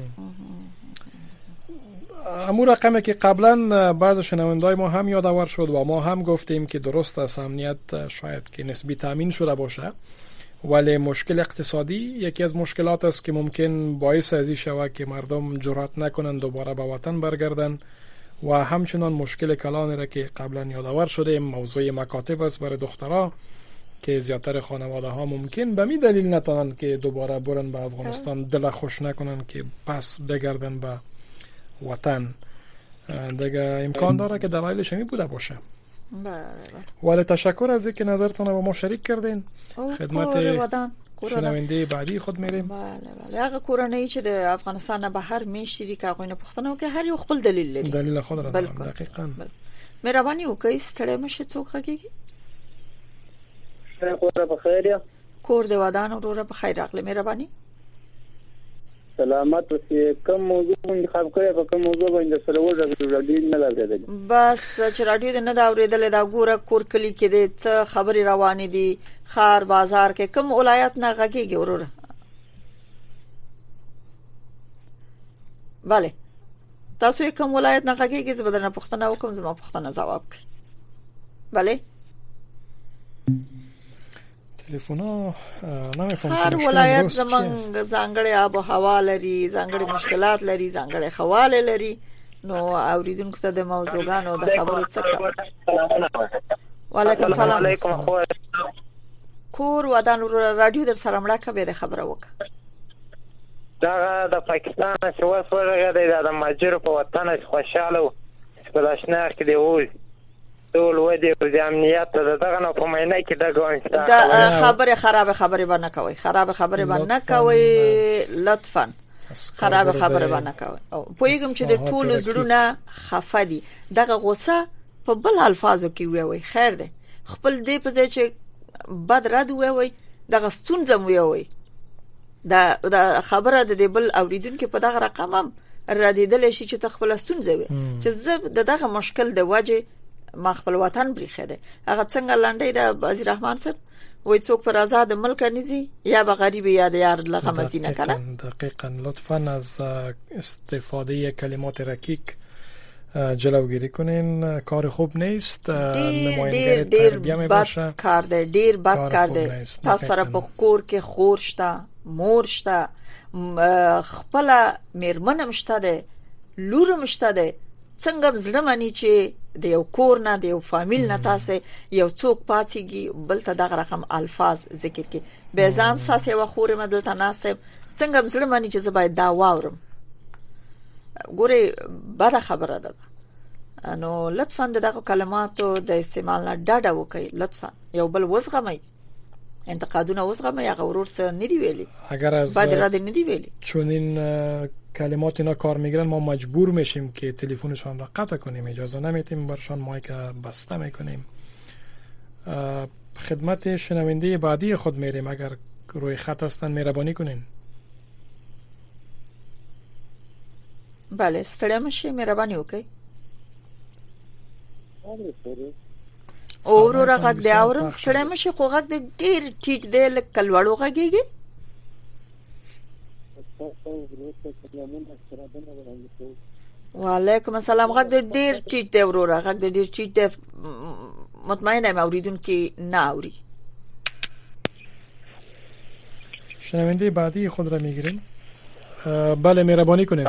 امور رقمی که قبلا بعض شنوندای ما هم یادآور شد و ما هم گفتیم که درست است امنیت شاید که نسبی تامین شده باشه ولی مشکل اقتصادی یکی از مشکلات است که ممکن باعث ازی شود که مردم جرأت نکنند دوباره به وطن برگردن و همچنان مشکل کلانی را که قبلا یادآور شده موضوع مکاتب است برای دخترها که زیاتر خانواده ها ممکن به می دلیل نتونن که دوباره برن به افغانستان دل خوش نکنن که پس بگردن به وطن. دیگه امکان داره که دلایلش می بوده باشه. ولی تشکر از اینکه نظرتون رو با ما شریک کردین. خدمت شنونده بعدی خود میریم. بله هغه کورنۍ چې د افغانستان نه بهر میشتي که هغه نه پښتنه کې هر یو خپل دلیل لري. دلیل خود را دارن دقیقاً. مهرباني وکړئ ستړی مشه څوک هغه کور په خیر کور د ودان وروره په خیر راغله مهرباني. سلامت اوسې کوم موضوع انتخاب کړی په کوم موضوع باندې سره وځي نه لګیدل بس چې رادیو نه دا اوریدل دا ګوره کور کلی کې د څه خبري روانې دي خار بازار کې کوم ولایت نه غږیږي وروره. bale تاسو کوم ولایت نه غږیږي زه بدنه پښتنه وکم زما پښتنه جواب کړئ. bale ټلیفونونه نه مفهوم هر ولایت زمونږ ځانګړي آب او هوا لري، ځانګړي مشکلات لري، ځانګړي خواله لري. نو اوریدونکو ته د موضوعګانو د خبرو څخه وعلیکم السلام. کور ودان رادیو در سره مړه کبه خبره وکړه. دا د پاکستان چې وسوړه د ماجر په وطن خوشاله په داشنه کې دی وای ټول ودی په امنیت دغه نه په مینه کې د ګونستا دا خبره خراب باندې کوي، خراب خبره باندې کوي، لطفا خراب خبره باندې کوي. او پویګم چې د ټولو زړونه خفه دي، دغه غوسه په بل الفاظو کې وي خیر ده، خپل دې په ځای چې بد رد وي دغه ستونزه وي دا خبره د بل اوریدونکو په دغه رقم هم ردیدل شي چې تخپل ستونزه وي چې زه دغه مشکل د وجه ما خپل وطن بریخه هغه څنګه لاندې د وزیر رحمان صاحب وای څوک پر آزاد ملک نزي یا به غریب یا د یار لغه مزینه کنه. دقیقاً لطفاً از استفاده کلمات رکیک جلوگیری کنین، کار خوب نیست. نمایندگی تربیه می باشه، ډیر بد کرده. تاسو سره په کور کې خور شته، مور شته، خپل میرمن مشته ده، لور مشته ده، څنګه ځلمانی چې د یو کور نه د یو فامیل نه تاسو یو څوک پاتېږي بل ته دغه رقم الفاظ ذکر کی به ځام ساسه و خور مدل ته ناسب څنګه ځلمانی چې زبای دا واورم ګوري بده خبره ده. نو لطفا دغه کلماتو د استعمال نه ډډه وکړئ، لطفا یو بل وزغمئ، انتقادونه وزغمئ، هغه ورور څه ندی ویلي، اگر از بعد را ندی ویلي چون این کلمات اینا کار میگیرن ما مجبور میشیم که تلفنشان را قطع کنیم، اجازه نمیتیم برشان مایک بسته میکنیم. خدمت شنونده بعدی خود میریم، اگر روی خط هستن مهربانی کنین. بله ستړی مشه، مهرباني وکړئ. او ورو غږ دی اورم، ستړی مشه خو غږ د ډیر ټیټ دی لکه لوړو غږیږي. وعلیکم السلام. غږ د ډیر ټیټ دی ورو غږ د ډیر ټیټ دی، مطمئنه یم اوریدونکو نه اوري. شنونده بعدی خود را میگیریم. بله مهربانی کنید.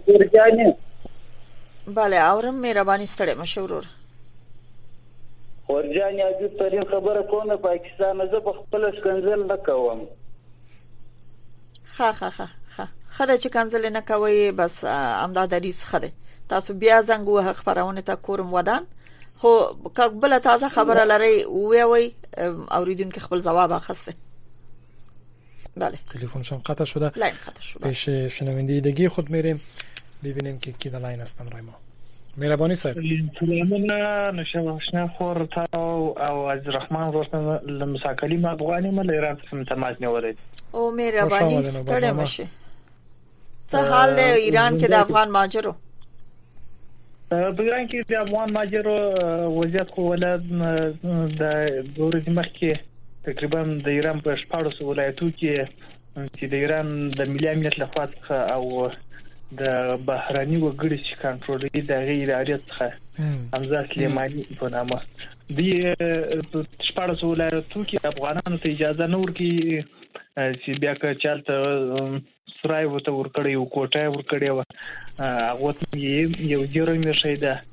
بله اورم، مهربانی ستړی مشه ورور. خورجان عجیب ترین خبره کومه پاکستان زه په خپل شکنځل نه کوم. خدای چې کنځل نه کوي بس امداد ریس خده. تاسو بیا زنګ وه خبرونه تا کورم ودان خو کبل تازه خبره لري وی اوریدونکو خپل جواب اخسته. بله تلفنشون قطع شده. لاین قطع شده. پیش شنونده دیگه خود میریم ببینیم که کی در لاین هستن رای ما. مهربانی صاحب. سلامونه نشواشنا خور تا او از رحمان روشن لمساکلیم افغانی مل ایران سم تماس نیولید. او مهربانی ستړی مشه. څه حال دی ایران کې د افغان ماجرو؟ په ایران کې د افغان ماجرو وضعیت خو ولادت د دورې مخکې تقریبا د ایران په 14 ولایتو کې چې د ایران د ملي امنیت لخوا او د بهراني وګړي چې کنټرولوي د غیر عادت څخه حمزه سلیمانی په نامه دی 14 ولایتو کې افغانانو ته اجازه نه ورکړي چې بیا که چالت سرای وته ورکړي او کوټه ورکړي او هغه یو جرم شي ده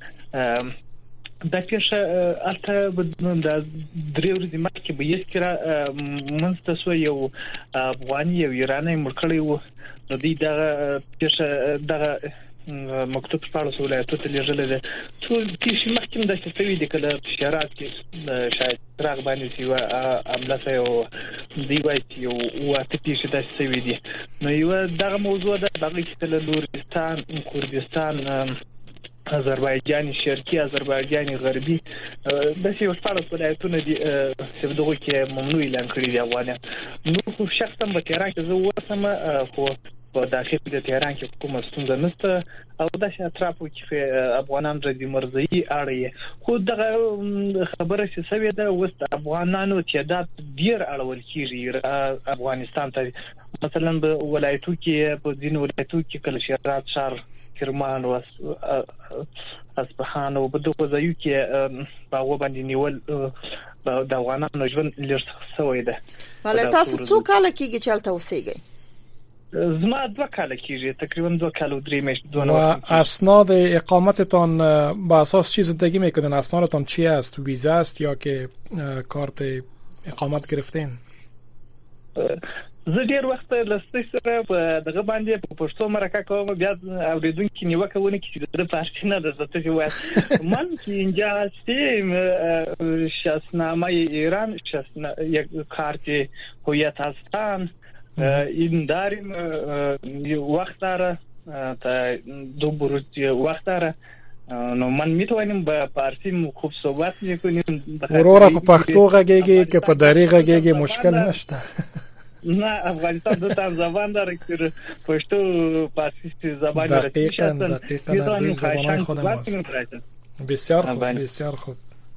د پیښه الته د درې ورځې مخکې به یې کړه منستسو یو افغاني یو ایرانی مړکړی وو نو دی دغه پیښه دغه مکتوب په ولایتو ته لېږل ده ټول کیسې مخکې د څه د کله شرایط کې شاید راغ باندې سی و عمله یو دی وایي یو واته کیسې د څه وی دي نو یو دغه موضوع ده دغه کې تل لورستان کردستان آذربایجان شرقي آذربایجان غربي د څه وسپارس ولایتونه دي چې دغه کې ممنوع اعلان کړی دی افغانان نو خو شخصا به تهران کې زه وسم خو په داخل د تهران کې کومه ستونزه نشته او د شاطرافو کې افغانان رضی مرزي اړي خو دغه خبره چې سوي ده وست افغانانو تعداد ډیر اړول کیږي افغانستان ته مثلا په ولایتو کې په ځینو ولایتو کې کله شرات شهر کرمان او اصفهان او په دغه ځایو کې باغ باندې نیول د افغانانو ژوند لږ سوی ده. ولې تاسو څو کال کېږي چې تلته اوسېږئ؟ زما 2 کال کېږي، تقریبا 2 کال و 3 میاشتې. و اسناد اقامتتان به اساس چی زندگی میکنین؟ اسنادتان چی است؟ ویزا است یا که کارت اقامت گرفتین؟ زه ډیر وخت لسته سره په دغه باندې په پښتو مرکه کوم، بیا اوریدونکو نیوکه ونه کیږي د پارتي نه د زته وای من که اینجا هستیم شناسنامه ایران یک کارت هویت هستن این داریم وقت داره تا 2 روز وقت داره. نو من میتونیم با پارسی خوب صحبت میکنیم. ورورا په پښتو غږیږي که په دری غږیږي مشکل نشته. نه افغانستان دو تا زبان داره که پشتو پارسی زبان داره. دقیقاً زبان خود ماست. بسیار خوب بسیار خوب.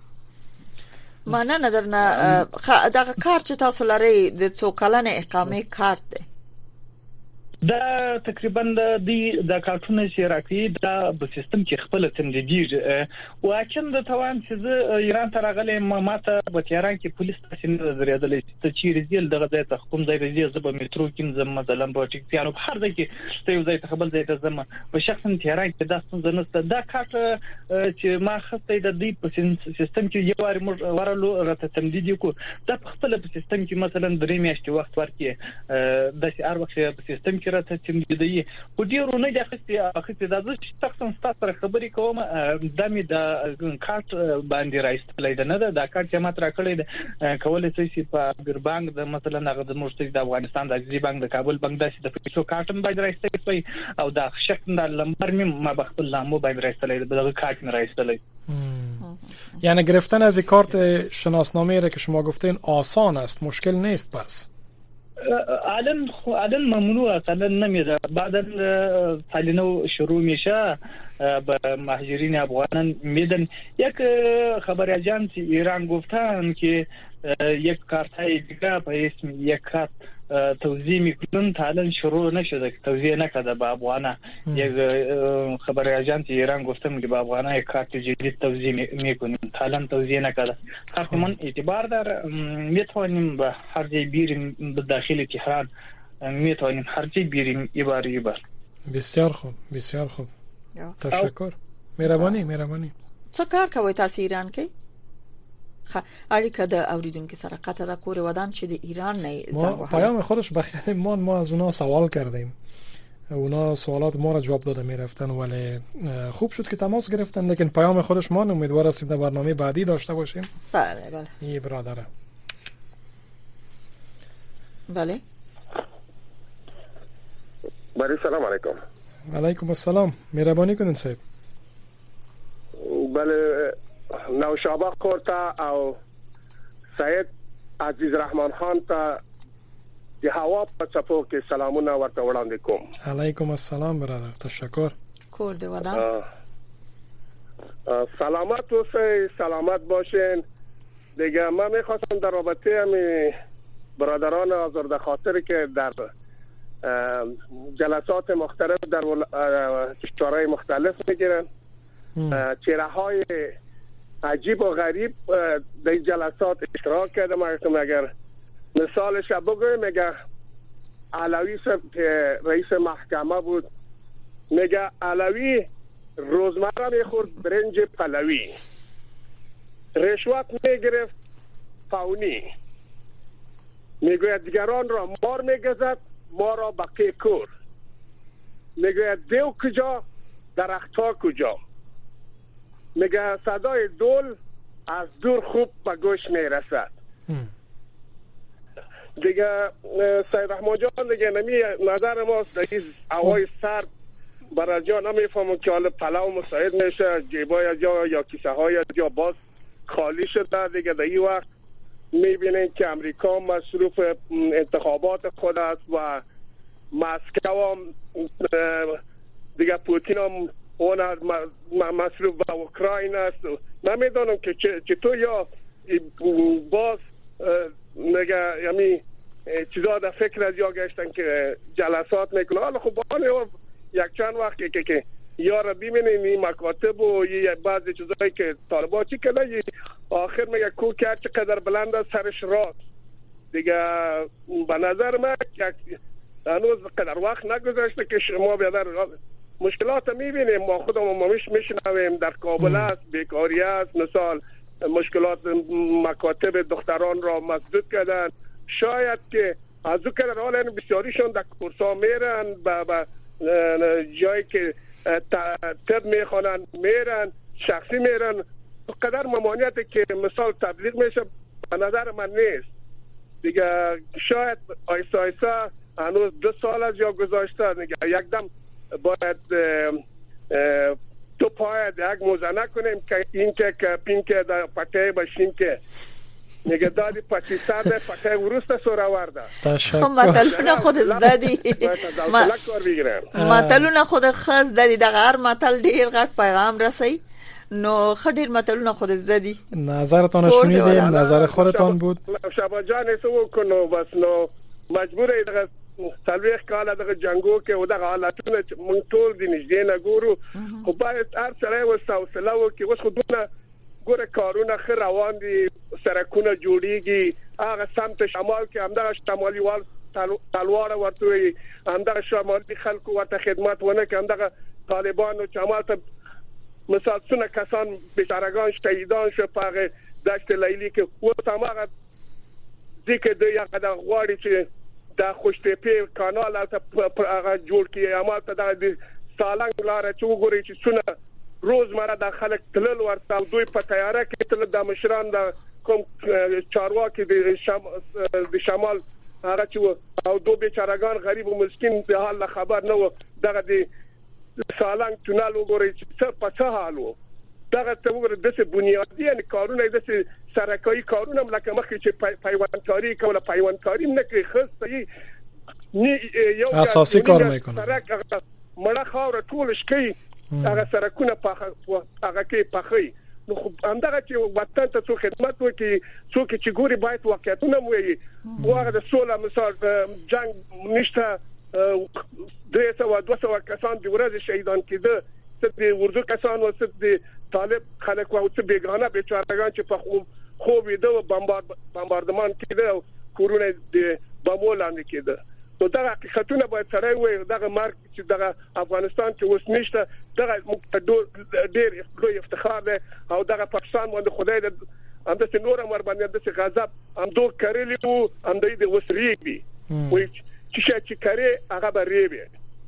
مننه درنه. دغه کار چې تاسو لرئ د څو کلن اقامه کارت دی؟ دا تقریبا د کارتونه چې راکړي دا په سیستم کې خپل تمدیدي واکن د توان چې زه ایران ته راغلم ماته په تهران کې پولیس تاسو نه درېدل چې چیرې ځل دغه ځای ته کوم ځای دی زه به میټرو کې زم مثلا په ټیکسیانو په هر ځای کې ستې ځای ته خپل ځای ته زم په شخصا تهران کې دا څنګه نسته. دا کارت چې ما خسته د دې په سیستم کې یو وار ورلو راته تمدیدي کو دا خپل په سیستم کې مثلا 3 میاشتې وخت ورکړي د هر وخت په سیستم کې راته تمدیدي په ډیرو نه د اخستې د شخصا ستاسو خبرې کوم د می د کارت باندې راځي نه دا کارت چې ماته راکړی د کولای شي په ګربانګ د مثلا هغه د مرشد د افغانستان د عزیزي بانک د کابل بانک داسې د پیسو کارتم باندې راځي او د شخص د لمبر می ما بخپل لامو باندې راځي دغه کارت نه راځي. یعنی گرفتن از کارت شناسنامه را که شما گفتین آسان است، مشکل نیست پس؟ الان ممنوع است، الان نمیده. بعد تعلینو شروع میشه به مهاجرین افغانان میدن. یک خبر اژانس ایران گفتن که یک کارت دیگه به اسم یک کارت توزیع میکنن، تا الان شروع نشده که توزیع نکرده به افغانا. یک خبر اژانس ایران گفتن که به افغانا یک کارت جدید توزیع میکنیم، تا الان توزیع نکرده. کارت من اعتبار داره، میتونیم به هر جای بیریم به داخل تهران، میتونیم هر جای بیریم ایبار. بسیار خوب بسیار خوب، تشکر. مهربانی. څه کار کوي تاسو ایران کې؟ اړیکه د اوریدونکو سره قطع د کور ودان چې د ایران نه ما پیام خودش بخیال ما از اونا سوال کردیم، اونا سوالات ما را جواب داده میرفتن، ولی خوب شد که تماس گرفتن، لیکن پیام خودش ما امیدوار هستیم در برنامه بعدی داشته باشیم. بله ای برادره. بله سلام علیکم. علیکم السلام. مهربانی کنین صاحب. بله نوشابه کورتا او سید عزیز رحمان خان ته د هوا په چپو کې سلامونه ورته وړاندې کوم. علیکم السلام برادر، تشکر. کور دی ودان. سلامت اوسئ، سلامت باشین. دیگه من میخواستم در رابطه همین برادران آزرده خاطری که در جلسات مختلف در کشورهای مختلف میگیرن، چهره های عجیب و غریب در جلسات اشتراک کردم. اگر مثالش بگویم، میگه علوی که رئیس محکمه بود، میگه علوی روزمره میخورد برنج پلوی، رشوت میگرفت فونی، میگوید دیگران را مار میگذد ما را بقیه کور، میگوید دیو کجا درختها کجا، میگه صدای دول از دور خوب به گوش میرسد. دیگه سید رحمان جان دیگه نمی نظر ماست در این هوای سرد برای جا نمیفهمم که حال پلاو مساعد میشه، جیبای یا کیسه های یا باز خالی شده. دیگه در این وقت میبینین که امریکا مصروف انتخابات خود است و مسکو هم دیگه پوتین هم اون مصروف به اوکراین است. نمیدونم که چطور یا باز نگه یعنی چیزا در فکر از یا گشتن که جلسات میکنه. حالا خب یک چند وقتی که یا را ببینین مکاتب و یه بعضی چیزایی که طالبان چی کنه آخر میگه کو که چقدر بلند است سرش راست دیگه. به نظر من هنوز قدر وقت نگذاشته که شما بیادر مشکلات میبینیم. ما خودمون میشنویم در کابل است، بیکاری است، مثال مشکلات مکاتب دختران را مسدود کردن. شاید که از او کدر حالا بسیاریشون در کورسا میرن به جایی که طب میخوانن میرن شخصی میرن. قدر ممانعتی که مثال تبلیغ میشه به نظر من نیست دیگه. شاید آیسا آیسا هنوز 2 سال از یا گذاشته دیگه. یک دم باید تو پاید یک موزه نکنیم که این که پینکه در پته باشیم که نگه دادی پتی سرده پته وروسته سوره ورده. خب مطلون خود زدادی مطلون خود خاص دادی در هر مطل دیر غٹ پیغام رسی نو خدیر مطلون خود زدادی. نظرتان شنیدیم، نظر خودتان بود. شبا جان ایسو کنو بس نو مجبوره دقیقه سلویخ کالا دقیقه جنگو که و دقیقه حالتونه من طول دی نجده نگورو. خب باید هر سره و سوسله و که وش خودونه گوره کارونه خیر روان دی سرکونه جوڑیگی آغا سمت شمال که همدقه شمالی وال تلوار ورطوی همدقه شمالی خلق ورطه خدمت ونه که همدقه طالبان و شمال تا مثال سونه کسان بیچارگان شهیدان شو پاقه دشت لیلی که و تماغه دیگه دو یک قدر غواری چه در خوشتپی کانال التا جوڑ کی عمال تا در سالنگ لاره چه وگوری چه سونه روز مرا در خلق تلل ورطال دوی پا تیاره که تلل در مشران در کم چارواکی دی شمال هره چه او دو بیچارگان غریب و مسکین دی حال خبر نو در دی سالنگ تونل وگوری چه پسه حالو دغه ته وګوره د څه بنیادی یعنی کارونه د څه سرکایي کارونه لکه مخکې چې پیوندکاری کوله پیوندکاری نه کوي خاصه یو اساسي کار میکنه مړه خاور ټول شکی هغه سرکونه هغه کې پخې نو همدغه چې وطن ته څو خدمت وکړي څوک چې ګوري باید واقعیتونه وایي هغه د سوله مثال جنگ نشته 200 کسان د ورځې شهیدان کېده څه ورزو کسان و څه طالب خلک و څه بیگانه بیچارهګان چې په خوب یې د بمباردمان کېده کورونه د بمو لاندې کېده. نو دا حقیقتونه باید سره وي. دغه مرګ چې دغه افغانستان کې اوس نشته دغه ډېر لوی افتخار دی او دغه پاکستان باندې خدای د همداسې نور امر باندې داسې غضب همدو کړلی وو همدوی د اوس ریږدي وایي چې کړی هغه به ریږي.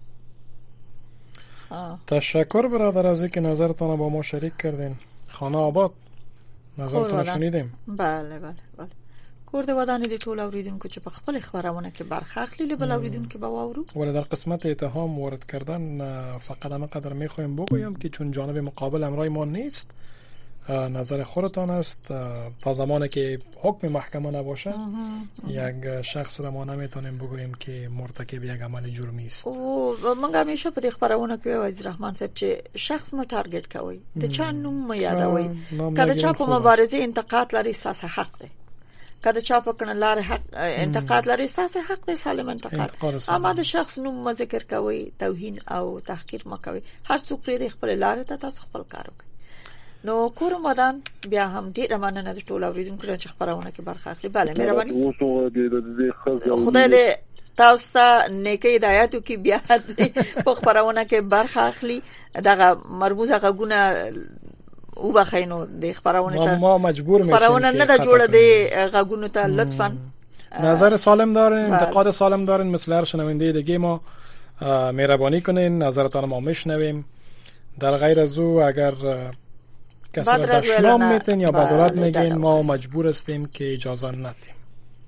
تشکر برادر از اینکه نظرتان با ما شریک کردین. خانه آباد نظرتان شنیدیم. بله بله بله. کورد ودانی دی ټول اوریدونکو چې په خپل خبرونه کې برخه اخلي له بل اوریدونکو به واورو. ولی در قسمت اتهام وارد کردن فقط ما قدر میخوایم بگویم که چون جانب مقابل امرای ما نیست نظر خودتان است تا زمانی که حکم محکمه نباشه یک شخص را ما نمیتونیم بگوییم که مرتکب یک عمل جرمی است. او من همیشه په دې خبرونه کې وزیر رحمان صاحب چې شخص ما ټارګټ کوي د چا نوم یادوي کله چا په مبارزه انتقاد لري اساس حق دی کله چا په کړنلار حق انتقاد لري اساس حق دی سالم انتقاد اما د شخص نوم ذکر کوي توهین او تحقیر مکوي هر څوک پرې خپل لار ته تاسو خپل کار وکړي. نو کورم ودان بیا هم ډیر مننه د ټول اوریدونکو چې خبرونه کې برخه اخلي. بله مهرباني خدای دې تاسو ته نیکی هدایت وکړي بیا په خبرونه کې برخه اخلي دغه مربوطه غوونه او بخینو د خبرونه ته ما مجبور میشیم خبرونه نه د جوړه دی غوونه ته لطفا نظر سالم دارین انتقاد سالم دارین مثل هر شنونده دیگه ما مهربانی کنین نظرتان ما میشنویم. در غیر از او اگر کسی را دشنام میتین یا بدولت میگین ما مجبور هستیم که اجازه ندیم.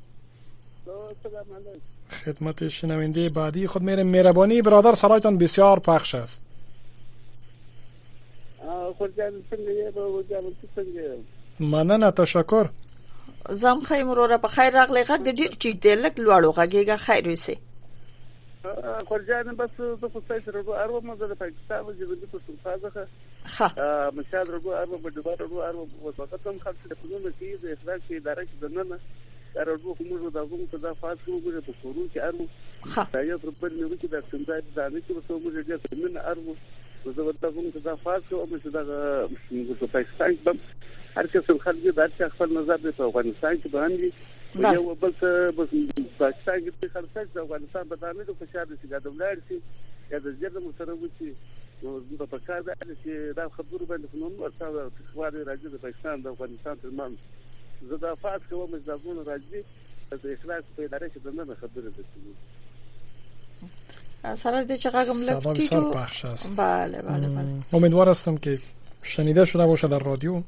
خدمت شنونده بعدی خود میریم. مهربانی برادر صدایتان بسیار پخش است. مننه تشکر. زم خیم رو را بخیر راغلی غږ ډیر چې دلک لوړو غږیږي خیر وسی. خورجان بس د خصوصي سره ارو مزه د پاکستان د جنوبي پښتونخوا څخه ها مثال رګو ارو په دبار رګو ارو وسوقت هم خلک د قانون کې د اخراج کې اداره کې دننه ارو کومو د غوږ ته د فاز کومو په کورو کې ارو دا یو پر بل نو کې د څنګه د ځانې کې وسو موږ دې څنګه ارو زه ورته کوم چې دا فاز کوم چې دا په پاکستان کې هر څه خلک د هر خپل نظر په افغانستان کې باندې یو بل څه پاکستان کې خلک د افغانستان په دامه د فشار د سیګا دولار سي یا د زیات مسره وچی نو په کار ده چې دا خبرو باندې نو ورته خبري راځي د پاکستان د افغانستان ترمن زه دا فاز کوم چې دا غون راځي د اخلاص په اداره کې دنه خبره ده سلام دې چې هغه ملکتیتو پخش است. بله بله بله. امیدوار هستم که شنیده شده باشه در رادیو.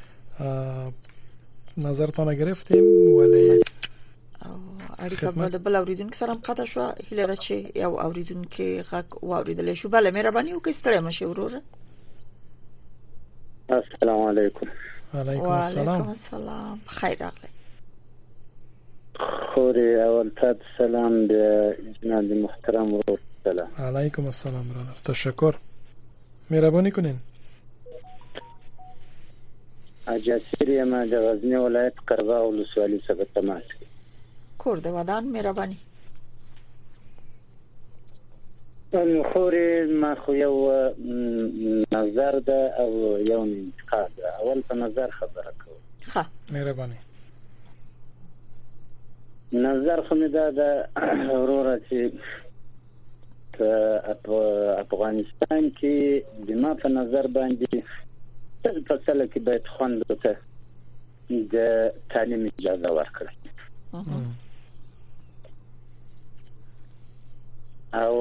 نظرتان گرفتیم ولی اړیکه په بل اوریدونکو سره هم قطع شو. هیله ده چې یو اوریدونکو غږ واوریدل شو. بله مهرباني وکړئ ستړی مشه وروره. السلام علیکم. وعلیکم السلام. السلام. خیر راغلی. خوري اول تاد سلام به جناب محترم و سلام. علیکم السلام برادر. تشکر. مهربانی کنین. اجاسری ما د غزنی ولایت قربا ولسوالی څخه تماس کی. کور د ودان مهرباني. خوري ما خو یو نظر ده او یو انتقاد ده. اول په نظر خبره کوم. ښه. مهرباني. نظر خو مې دا وروره چې په افغانستان کې د ما په نظر باندې څه فصله کې باید خوند ته د تعلیم اجازه ورکړي او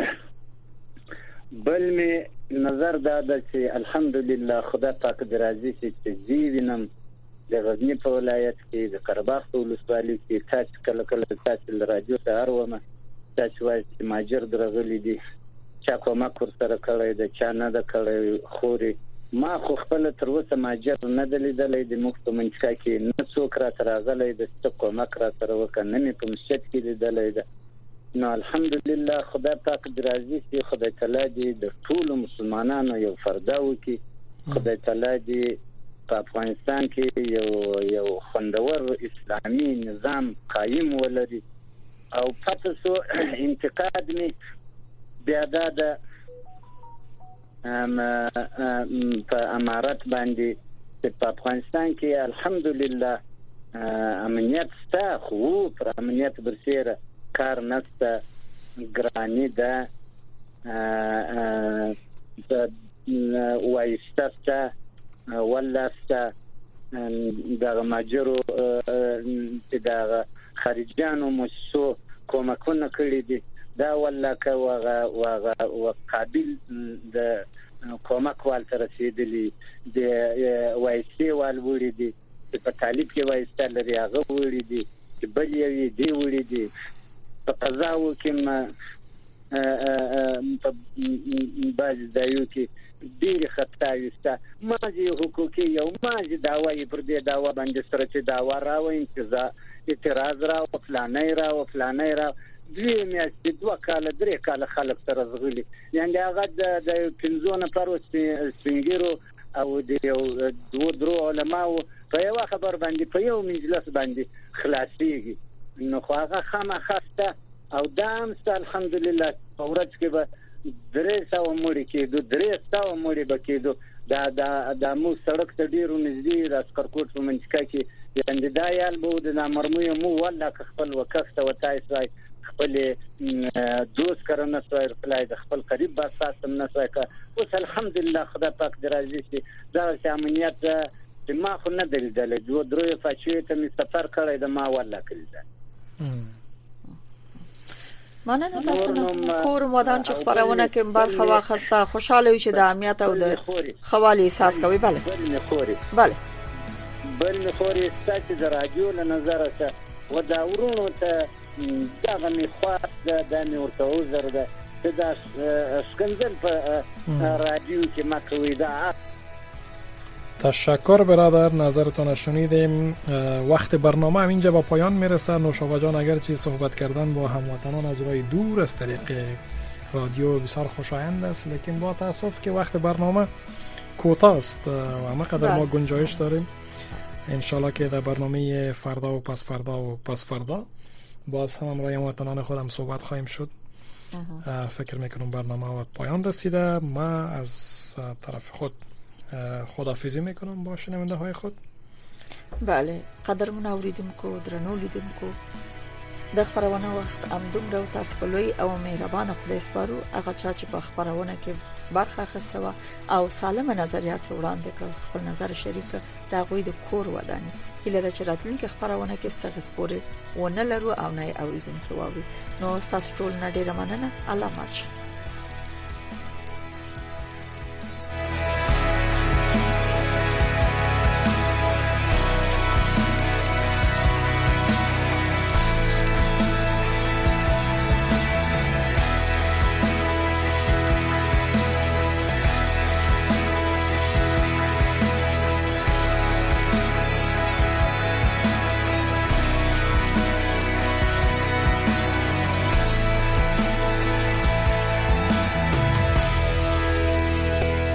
بل می نظر دا ده چې الحمدلله خدا پاک درازي چې زیوینم د غزنی په ولایت کې د قرباغ ولسوالۍ کې تاسو کله کله تاسو رادیو ته ارومه تاسو وایي چې ماجر درغلي دي چا کومه کور سره کړی د چا نه د کړی خوري ما خو خپل تر اوسه ماجر نه دلیدلې د مخ په منځکا کې نه څوک را ترغلې د څه کومه را سره وکنه نه په مسجد کې دلیدلې ده نو الحمدلله خدای پاک درازي چې خدای تعالی دې د ټول مسلمانانو یو فرداو کې خدای تعالی دې په افغانستان کې یو خوندور اسلامي نظام قائم ولري او پاتې سو انتقاد می بیا د په امارات باندې په افغانستان کې الحمدلله امنیت ستا خو پر امنیت برسیره کار نسته ګرانی ده وایسته ولا ستا د ماجرو د خارجيانو مؤسسو کومکونه کړی دي دا ولا که وقابل د کومک وال تر رسیدلی د وایسي وال وړي دي په طالب کې وایسته لري هغه وړي دي چې بل یو دی وړي دي په قضاو کې ما په باز دایو کې ډیر خطاوي ستا ماجی حقوقي یو ماجی داوی پر دې داوا باندې سره چې داوا راو انتظار اعتراض را او فلانه را دوی میاشتې 2 کال 3 کال خلک سره زغلي یعنی هغه د پنځونه پر سپینګیرو او د یو دوه علماو په یو خبر باندې په یو مجلس باندې خلاصيږي نو خو هغه خامخاسته او دام الحمدلله اورج کې به 300 مړي کېدو 300 مړي بکېدو دا مو سړک ته ډیرو نږدې راسکرکوټ په منځکا کې یعنی دا یال بو د نامرمو مو ولا خپل وکښته وتای سوای خپل دوست کرنه سوای خپل د خپل قریب با ساتم نه سوای کا اوس الحمدلله خدای پاک درازي چې دا امنیت چې ما خو نه دلیدل دوه درې فاچوي ته می سفر کړی د ما ولا کړی مننه تاسو نو کور مودان چې خبرونه کې برخه واخسته خوشاله یو چې د امنیت او د خوالي احساس کوي بله بل خوري ستاسو د رادیو له نظر څخه وداورونو ته دغه می خاص د ورته وزر ده دا اسکنزل په رادیو کې ما کوي دا. تشکر برادر، نظرتون شنیدیم. وقت برنامه هم اینجا با پایان میرسه. نوشابه جان اگرچه صحبت کردن با هموطنان از راه دور از طریق رادیو بسیار خوشایند است، لیکن با تاسف که وقت برنامه کوتاه است و همه قدر ما گنجایش داریم. انشالله که در برنامه فردا و پس فردا باز هم همراه هموطنان خودم صحبت خواهیم شد. فکر میکنم برنامه و پایان رسیده. ما از طرف خود خداحافظی میکنم با شنونده های خود. بله قدرمن اوریدونکو درنو لیدونکو د خبرونه وخت امدومره تاسو په لوی او مهربانه خدای سپارو. هغه چا چې په خبرونه کې برخه اخیسته او سالمه نظریات وړاندې کړ خپل نظر شریک دا غوي د کور وداني هله د چراتونکو خبرونه کې څنګه سپوري ونه لرو او نه اوریدونکو واوري. نو تاسو ټول نه ډیره مننه. الله ماش